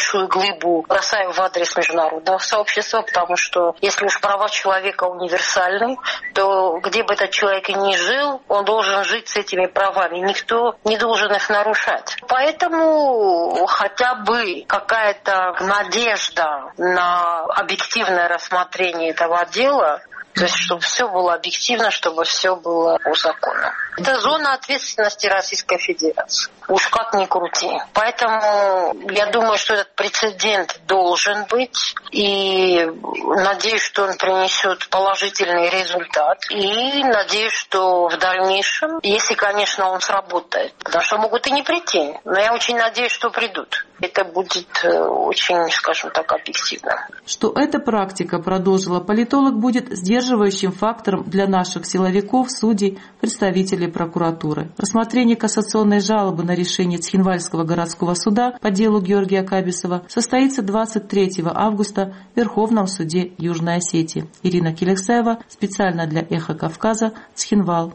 большую глыбу бросаю в адрес международного сообщества, потому что если уж права человека универсальны, то где бы этот человек и ни жил, он должен жить с этими правами. Никто не должен их нарушать. Поэтому хотя бы какая-то надежда на объективное рассмотрение этого дела, то есть, чтобы все было объективно, чтобы все было по закону. Это зона ответственности Российской Федерации. Уж как ни крути. Поэтому я думаю, что этот прецедент должен быть. И надеюсь, что он принесет положительный результат. И надеюсь, что в дальнейшем, если, конечно, он сработает, потому что могут и не прийти, но я очень надеюсь, что придут. Это будет очень, скажем так, объективно. Что эта практика, продолжила политолог, будет сдерживающим фактором для наших силовиков, судей, представителей прокуратуры. Рассмотрение кассационной жалобы на решение Цхинвальского городского суда по делу Георгия Кабисова состоится двадцать третьего августа в Верховном суде Южной Осетии. Ирина Келексаева, специально для «Эхо Кавказа», Цхинвал.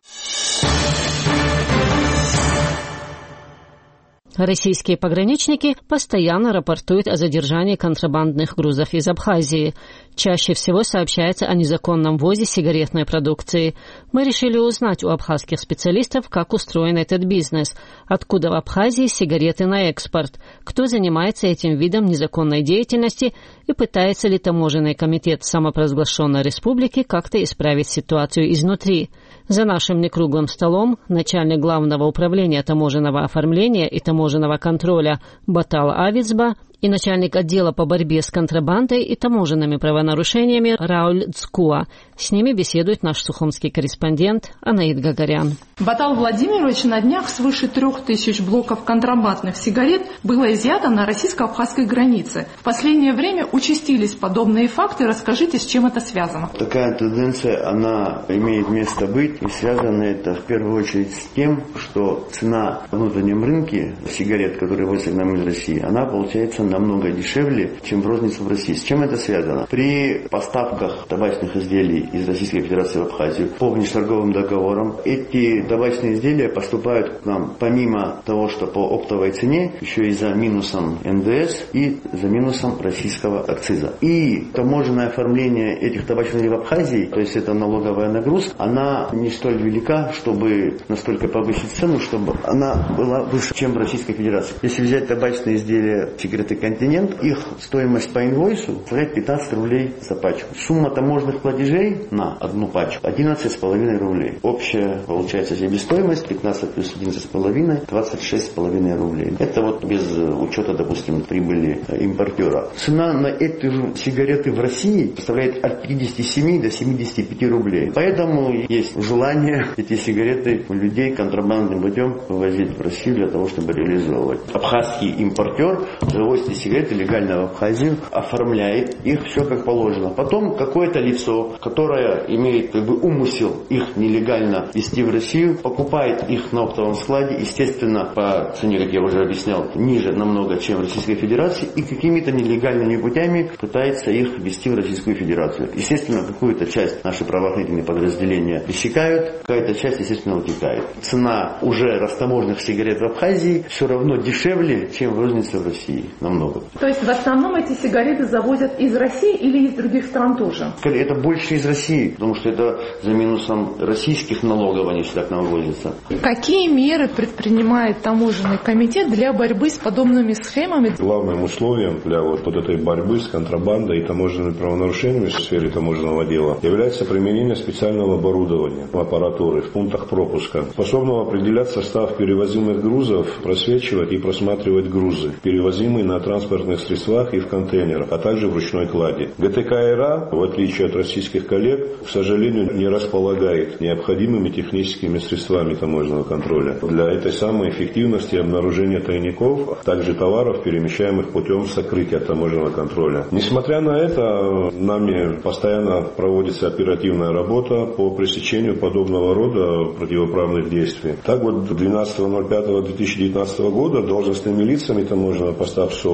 Российские пограничники постоянно рапортуют о задержании контрабандных грузов из Абхазии. Чаще всего сообщается о незаконном ввозе сигаретной продукции. Мы решили узнать у абхазских специалистов, как устроен этот бизнес, откуда в Абхазии сигареты на экспорт, кто занимается этим видом незаконной деятельности и пытается ли таможенный комитет самопровозглашенной республики как-то исправить ситуацию изнутри. За нашим некруглым столом начальник главного управления таможенного оформления и таможенного контроля Батал Авицба и начальник отдела по борьбе с контрабандой и таможенными правонарушениями Рауль Цкуа. С ними беседует наш сухумский корреспондент Анаид Гагарян. Батал Владимирович, на днях свыше трех тысяч блоков контрабандных сигарет было изъято на российско-абхазской границе. В последнее время участились подобные факты. Расскажите, с чем это связано? Такая тенденция, она имеет место быть. И связано это в первую очередь с тем, что цена на внутреннем рынке сигарет, которые возят нам из России, она получается намного дешевле, чем в розницу в России. С чем это связано? При поставках табачных изделий из Российской Федерации в Абхазию по внешторговым договорам эти табачные изделия поступают к нам помимо того, что по оптовой цене, еще и за минусом эн дэ эс и за минусом российского акциза. И таможенное оформление этих табачных изделий в Абхазии, то есть это налоговая нагрузка, она не столь велика, чтобы настолько повысить цену, чтобы она была выше, чем в Российской Федерации. Если взять табачные изделия, сигареты «Континент», их стоимость по инвойсу составляет пятнадцать рублей за пачку. Сумма таможенных платежей на одну пачку одиннадцать с половиной рублей. Общая получается себестоимость пятнадцать плюс одиннадцать с половиной, двадцать шесть с половиной рублей. Это вот без учета, допустим, прибыли импортера. Цена на эти же сигареты в России составляет от пятидесяти семи до семидесяти пяти рублей. Поэтому есть желание эти сигареты у людей контрабандным путем вывозить в Россию для того, чтобы реализовывать. Абхазский импортер завозит эти сигареты легально в Абхазию, оформляет их все как положено. Потом какое-то лицо, которое имеет как бы умысел их нелегально везти в Россию, покупает их на оптовом складе, естественно, по цене, как я уже объяснял, ниже намного, чем в Российской Федерации, и какими-то нелегальными путями пытается их везти в Российскую Федерацию. Естественно, какую-то часть наши правоохранительные подразделения пресекают, какая-то часть, естественно, утекает. Цена уже растаможенных сигарет в Абхазии все равно дешевле, чем в рознице в России. Намного. То есть в основном эти сигареты завозят из России или из других стран тоже? Это больше из России, потому что это за минусом российских налогов они сюда к нам возятся. Какие меры предпринимает таможенный комитет для борьбы с подобными схемами? Главным условием для вот, вот этой борьбы с контрабандой и таможенными правонарушениями в сфере таможенного дела является применение специального оборудования, аппаратуры в пунктах пропуска, способного определять состав перевозимых грузов, просвечивать и просматривать грузы, перевозимые на транспортных средствах и в контейнерах, а также в ручной клади. гэ тэ ка эр а, в отличие от российских коллег, к сожалению, не располагает необходимыми техническими средствами таможенного контроля для этой самой эффективности обнаружения тайников, а также товаров, перемещаемых путем сокрытия таможенного контроля. Несмотря на это, нами постоянно проводится оперативная работа по пресечению подобного рода противоправных действий. Так вот, двенадцатого ноль пятого две тысячи девятнадцатого года должностными лицами таможенного поста ПСО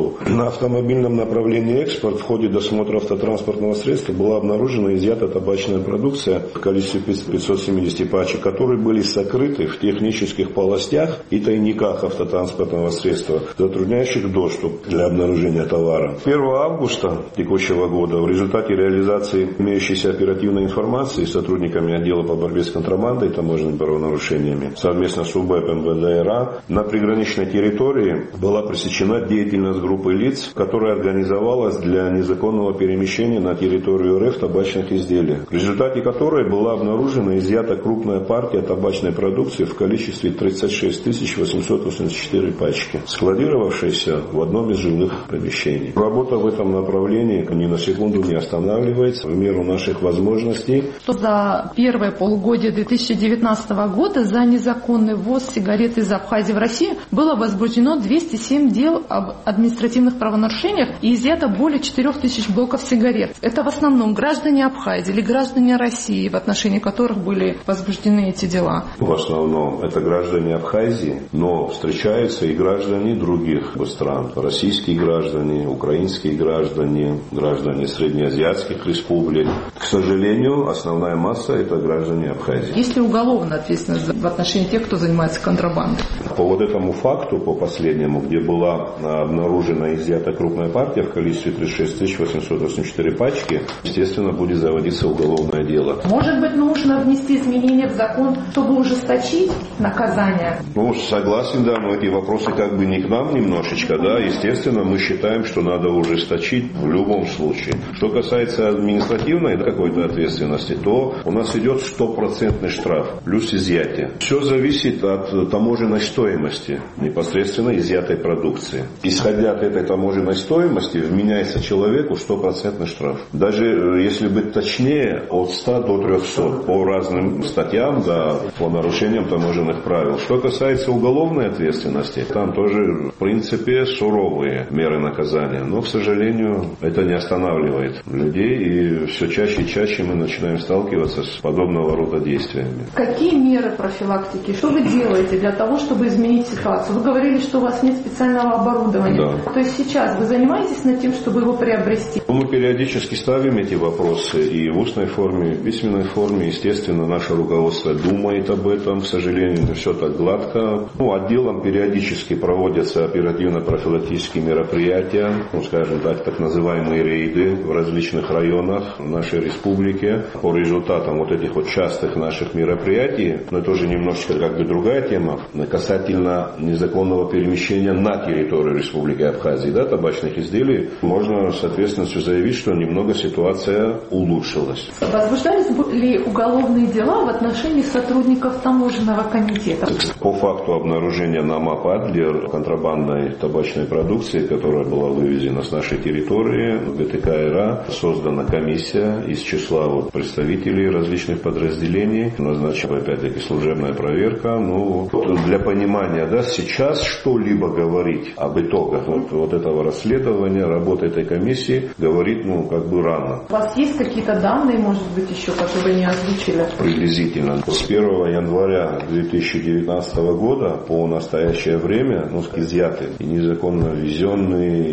весов. На автомобильном направлении экспорт в ходе досмотра автотранспортного средства была обнаружена изъята табачная продукция в количестве пятьсот семьдесят пачек, которые были сокрыты в технических полостях и тайниках автотранспортного средства, затрудняющих доступ для обнаружения товара. первого августа текущего года в результате реализации имеющейся оперативной информации сотрудниками отдела по борьбе с контрабандой и таможенными правонарушениями совместно с УБЭП эм вэ дэ эр а на приграничной территории была пресечена деятельность группы лиц, которая организовалась для незаконного перемещения на территорию эр эф табачных изделий, в результате которой была обнаружена и изъята крупная партия табачной продукции в количестве тридцать шесть тысяч восемьсот восемьдесят четыре пачки, складировавшейся в одном из жилых помещений. Работа в этом направлении ни на секунду не останавливается в меру наших возможностей. За первое полугодие две тысячи девятнадцатого года за незаконный ввоз сигарет из Абхазии в Россию было возбуждено двести семь дел об административных правонарушениях и изъято более четырех тысяч блоков сигарет. Это в основном граждане Абхазии или граждане России, в отношении которых были возбуждены эти дела. В основном это граждане Абхазии, но встречаются и граждане других стран. Российские граждане, украинские граждане, граждане среднеазиатских республик. К сожалению, основная масса это граждане Абхазии. Есть ли уголовная ответственность в отношении тех, кто занимается контрабандой? По вот этому факту, по последнему, где была обнаружена и изъята крупная партия в количестве тридцать шесть тысяч восемьсот восемьдесят четыре пачки, естественно, будет заводиться уголовное дело. Может быть, нужно внести изменения в закон, чтобы ужесточить наказание? Ну, согласен, да, но эти вопросы как бы не к нам немножечко, да. Естественно, мы считаем, что надо ужесточить в любом случае. Что касается административной какой-то ответственности, то у нас идет стопроцентный штраф плюс изъятие. Все зависит от таможенной стоимости непосредственно изъятой продукции. Исходя от этой таможенной стоимости, вменяется человеку стопроцентный штраф. Даже, если быть точнее, от ста до трехсот по разным статьям, да, по нарушениям таможенных правил. Что касается уголовной ответственности, там тоже, в принципе, суровые меры наказания. Но, к сожалению, это не останавливает людей, и все чаще и чаще мы начинаем сталкиваться с подобного рода действиями. Какие меры профилактики? Что вы делаете для того, чтобы изменить ситуацию? Вы говорили, что у вас нет специального оборудования. Да. То есть сейчас вы занимаетесь над тем, чтобы его приобрести? Мы периодически ставим эти вопросы и в устной форме, и в письменной форме. Естественно, наше руководство думает об этом. К сожалению, не все так гладко. Ну, отделом периодически проводятся оперативно-профилактические мероприятия, ну, скажем так, так называемые рейды в различных районах нашей республики. По результатам вот этих вот частых наших мероприятий, но это уже немножечко как бы другая тема, касательно незаконного перемещения на территорию Республики Абхазии, да, табачных изделий, можно с ответственностью заявить, что немного ситуация улучшилась. Возбуждались ли уголовные дела в отношении сотрудников таможенного комитета? По факту обнаружения на МАП «Адлер» контрабандной табачной продукции, которая была вывезена с нашей территории, в гэ тэ ка эр а создана комиссия из числа вот представителей различных подразделений, назначена опять-таки служебная проверка. Ну, для понимания, да, сейчас что-либо говорить об итогах вот, вот этого расследования, работы этой комиссии, говорить, ну, как бы рано. У вас есть какие-то данные, может быть, еще, которые не озвучили? Приблизительно. С первого января две тысячи девятнадцатого года по настоящее время, ну, изъяты и незаконно ввезенные,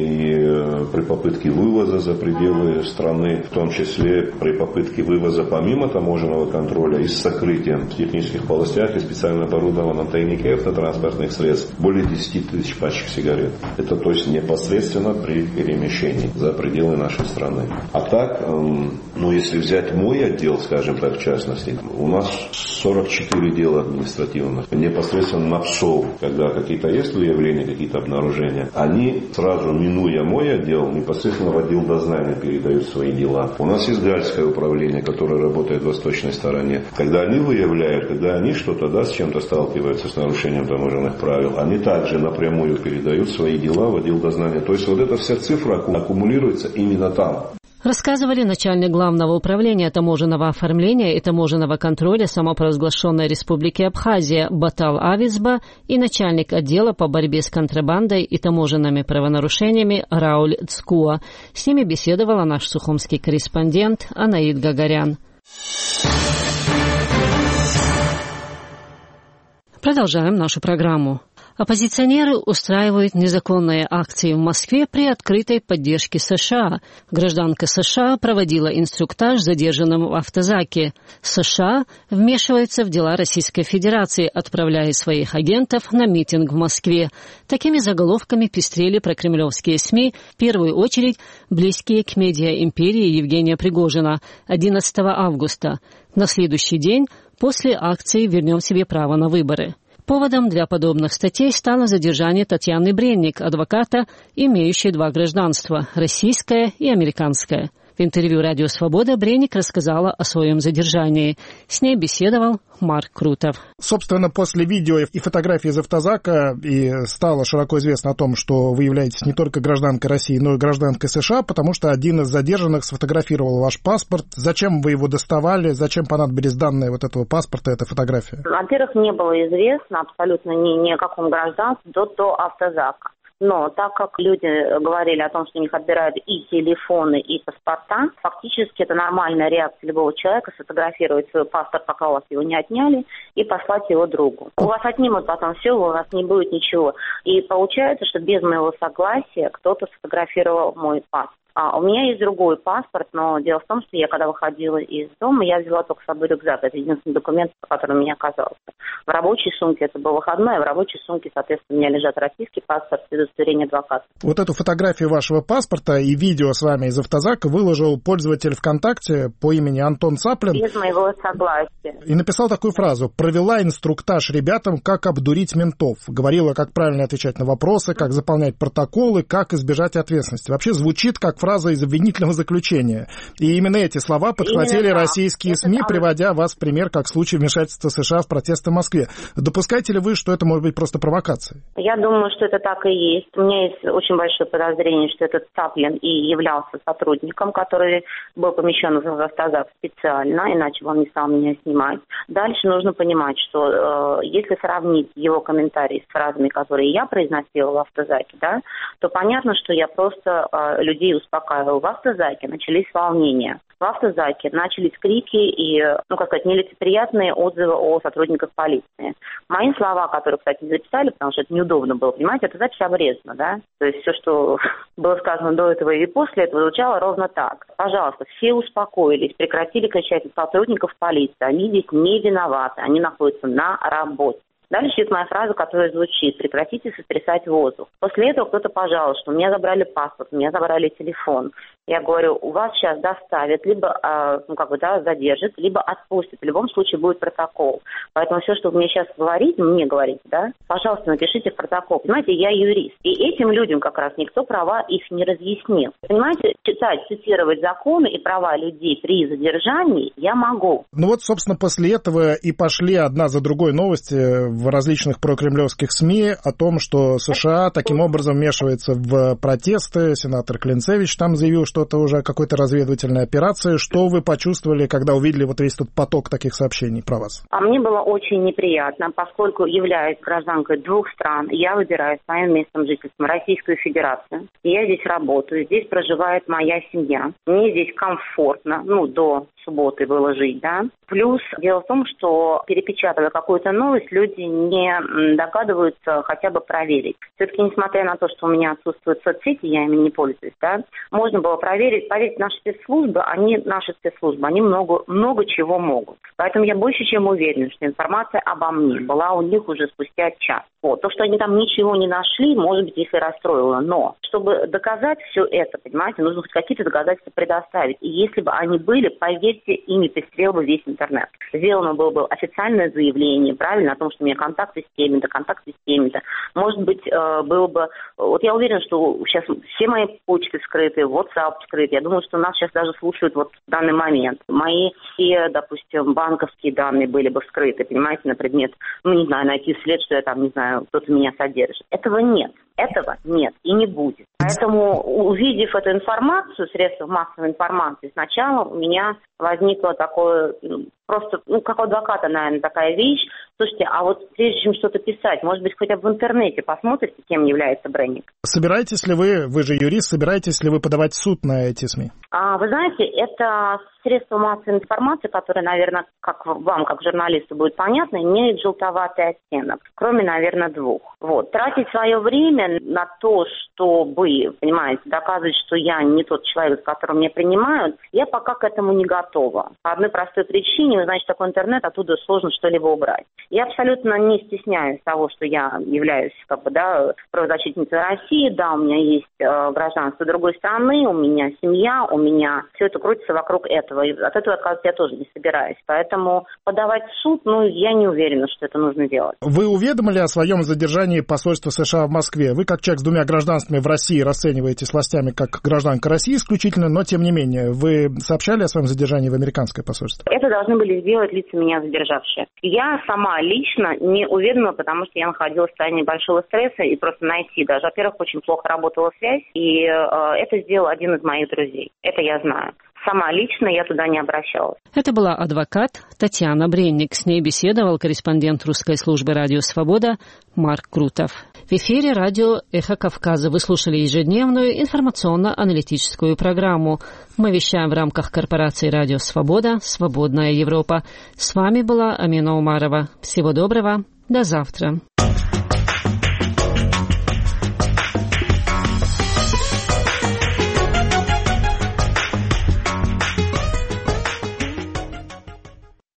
и при попытке вывоза за пределы страны, в том числе при попытке вывоза помимо таможенного контроля и с сокрытием в технических полостях и специально оборудованном тайнике автотранспортных средств более десяти тысяч пачек сигарет. Это то есть непосредственно при перемещении за пределы нашей страны. А так, эм, ну если взять мой отдел, скажем так, в частности, у нас сорок четыре дела административных, непосредственно на ПСОВ, когда какие-то есть выявления, какие-то обнаружения, они сразу, минуя мой отдел, непосредственно в отдел дознания передают свои дела. У нас есть Гальское управление, которое работает в восточной стороне. Когда они выявляют, когда они что-то, да, с чем-то сталкиваются с нарушением таможенных правил, они также напрямую передают свои дела в отдел дознания. То есть вот эта вся цифра аккумулируется именно там. Рассказывали начальник Главного управления таможенного оформления и таможенного контроля самопровозглашенной Республики Абхазия Батал Авизба и начальник отдела по борьбе с контрабандой и таможенными правонарушениями Рауль Цкуа. С ними беседовала наш сухумский корреспондент Анаид Гагарян. Продолжаем нашу программу. Оппозиционеры устраивают незаконные акции в Москве при открытой поддержке США. Гражданка США проводила инструктаж задержанным в автозаке. США вмешиваются в дела Российской Федерации, отправляя своих агентов на митинг в Москве. Такими заголовками пестрели прокремлевские СМИ, в первую очередь близкие к медиа-империи Евгения Пригожина, одиннадцатого августа. На следующий день после акции «Вернем себе право на выборы». Поводом для подобных статей стало задержание Татьяны Бренник, адвоката, имеющей два гражданства – российское и американское. В интервью «Радио Свобода» Бренник рассказала о своем задержании. С ней беседовал Марк Крутов. Собственно, после видео и фотографий из автозака и стало широко известно о том, что вы являетесь не только гражданкой России, но и гражданкой США, потому что один из задержанных сфотографировал ваш паспорт. Зачем вы его доставали? Зачем понадобились данные вот этого паспорта, этой фотографии? Во-первых, не было известно абсолютно ни, ни о каком гражданстве до, до автозака. Но так как люди говорили о том, что у них отбирают и телефоны, и паспорта, фактически это нормальная реакция любого человека сфотографировать свой паспорт, пока у вас его не отняли, и послать его другу. У вас отнимут потом все, у вас не будет ничего. И получается, что без моего согласия кто-то сфотографировал мой паспорт. А у меня есть другой паспорт, но дело в том, что я когда выходила из дома, я взяла только с собой рюкзак. Это единственный документ, который у меня оказался. В рабочей сумке, это был выходной, а в рабочей сумке, соответственно, у меня лежат российский паспорт и удостоверение адвоката. Вот эту фотографию вашего паспорта и видео с вами из автозака выложил пользователь ВКонтакте по имени Антон Цаплин. Без моего согласия. И написал такую фразу: «Провела инструктаж ребятам, как обдурить ментов». Говорила, как правильно отвечать на вопросы, как заполнять протоколы, как избежать ответственности. Вообще звучит как фраза из обвинительного заключения. И именно эти слова подхватили именно российские это СМИ, там... приводя вас в пример как случай вмешательства США в протесты в Москве. Допускаете ли вы, что это может быть просто провокацией? Я думаю, что это так и есть. У меня есть очень большое подозрение, что этот Цаплин и являлся сотрудником, который был помещен в автозак специально, иначе бы он не стал меня снимать. Дальше нужно понимать, что э, если сравнить его комментарии с фразами, которые я произносила в автозаке, да, то понятно, что я просто э, людей успокаивала. В автозаке начались волнения. В автозаке начались крики и, ну, как сказать, нелицеприятные отзывы о сотрудниках полиции. Мои слова, которые, кстати, не записали, потому что это неудобно было, понимаете, эта запись обрезана, да? То есть все, что было сказано до этого и после этого, звучало ровно так. Пожалуйста, все успокоились, прекратили кричать на сотрудников полиции. Они здесь не виноваты, они находятся на работе. Дальше есть моя фраза, которая звучит: «Прекратите сотрясать воздух». После этого кто-то пожаловался, что у меня забрали паспорт, у меня забрали телефон. Я говорю, у вас сейчас доставят, либо, э, ну, как бы, да, задержат, либо отпустят. В любом случае будет протокол. Поэтому все, что вы мне сейчас говорите, мне говорите, да, пожалуйста, напишите в протокол. Понимаете, я юрист. И этим людям как раз никто права их не разъяснил. Понимаете, читать, цитировать законы и права людей при задержании я могу. Ну вот, собственно, после этого и пошли одна за другой новости в различных прокремлевских СМИ о том, что США таким образом вмешивается в протесты. Сенатор Клинцевич там заявил, что это уже какой-то разведывательной операции. Что вы почувствовали, когда увидели вот весь этот поток таких сообщений про вас? А мне было очень неприятно, поскольку, являюсь гражданкой двух стран, я выбираю своим местом жительства Российскую Федерацию. Я здесь работаю, здесь проживает моя семья. Мне здесь комфортно, ну, до субботы было жить, да. Плюс дело в том, что, перепечатывая какую-то новость, люди не догадываются хотя бы проверить. Все-таки, несмотря на то, что у меня отсутствуют соцсети, я ими не пользуюсь, да, можно было проверить. Поверьте, наши спецслужбы, они, наши спецслужбы, они много, много чего могут. Поэтому я больше чем уверена, что информация обо мне была у них уже спустя час. Вот. То, что они там ничего не нашли, может быть, их и расстроило. Но, чтобы доказать все это, понимаете, нужно хоть какие-то доказательства предоставить. И если бы они были, поверьте, ими пестрел бы весь интернет. Сделано было бы официальное заявление, правильно, о том, что у меня контакты с теми-то, контакты с теми-то. Может быть, было бы... Вот я уверена, что сейчас все мои почты скрыты, WhatsApp скрыт. Я думаю, что нас сейчас даже слушают вот в данный момент. Мои все, допустим, банковские данные были бы скрыты, понимаете, на предмет, ну, не знаю, найти след, что я там, не знаю, кто-то меня содержит. Этого нет. Этого нет и не будет. Поэтому, увидев эту информацию, средства массовой информации, сначала у меня возникло такое просто, ну, как у адвоката, наверное, такая вещь. Слушайте, а вот прежде чем что-то писать, может быть, хотя бы в интернете посмотрите, кем является Брейник. Собираетесь ли вы, вы же юрист, собираетесь ли вы подавать в суд на эти СМИ? А, вы знаете, это средство массовой информации, которое, наверное, как вам, как журналисту, будет понятно, имеет желтоватый оттенок, кроме, наверное, двух. Вот. Тратить свое время на то, чтобы, понимаете, доказывать, что я не тот человек, которого меня принимают, я пока к этому не готова. По одной простой причине, вы знаете, такой интернет, оттуда сложно что-либо убрать. Я абсолютно не стесняюсь того, что я являюсь, как бы, да, правозащитницей России, да, у меня есть э, гражданство другой страны, у меня семья, у меня все это крутится вокруг этого, и от этого отказываться я тоже не собираюсь. Поэтому подавать в суд, ну, я не уверена, что это нужно делать. Вы уведомили о своем задержании посольства США в Москве? Вы, как человек с двумя гражданствами в России, расцениваетесь властями как гражданка России исключительно, но тем не менее, вы сообщали о своем задержании в американское посольство? Это должны были сделать лица, меня задержавшие. Я сама лично не уведомила, потому что я находилась в состоянии большого стресса, и просто найти даже. Во-первых, очень плохо работала связь, и э, это сделал один из моих друзей. Это я знаю. Сама лично я туда не обращалась. Это была адвокат Татьяна Брейник. С ней беседовал корреспондент русской службы «Радио Свобода» Марк Крутов. В эфире радио «Эхо Кавказа». Вы слушали ежедневную информационно-аналитическую программу. Мы вещаем в рамках корпорации «Радио Свобода. Свободная Европа». С вами была Амина Умарова. Всего доброго. До завтра.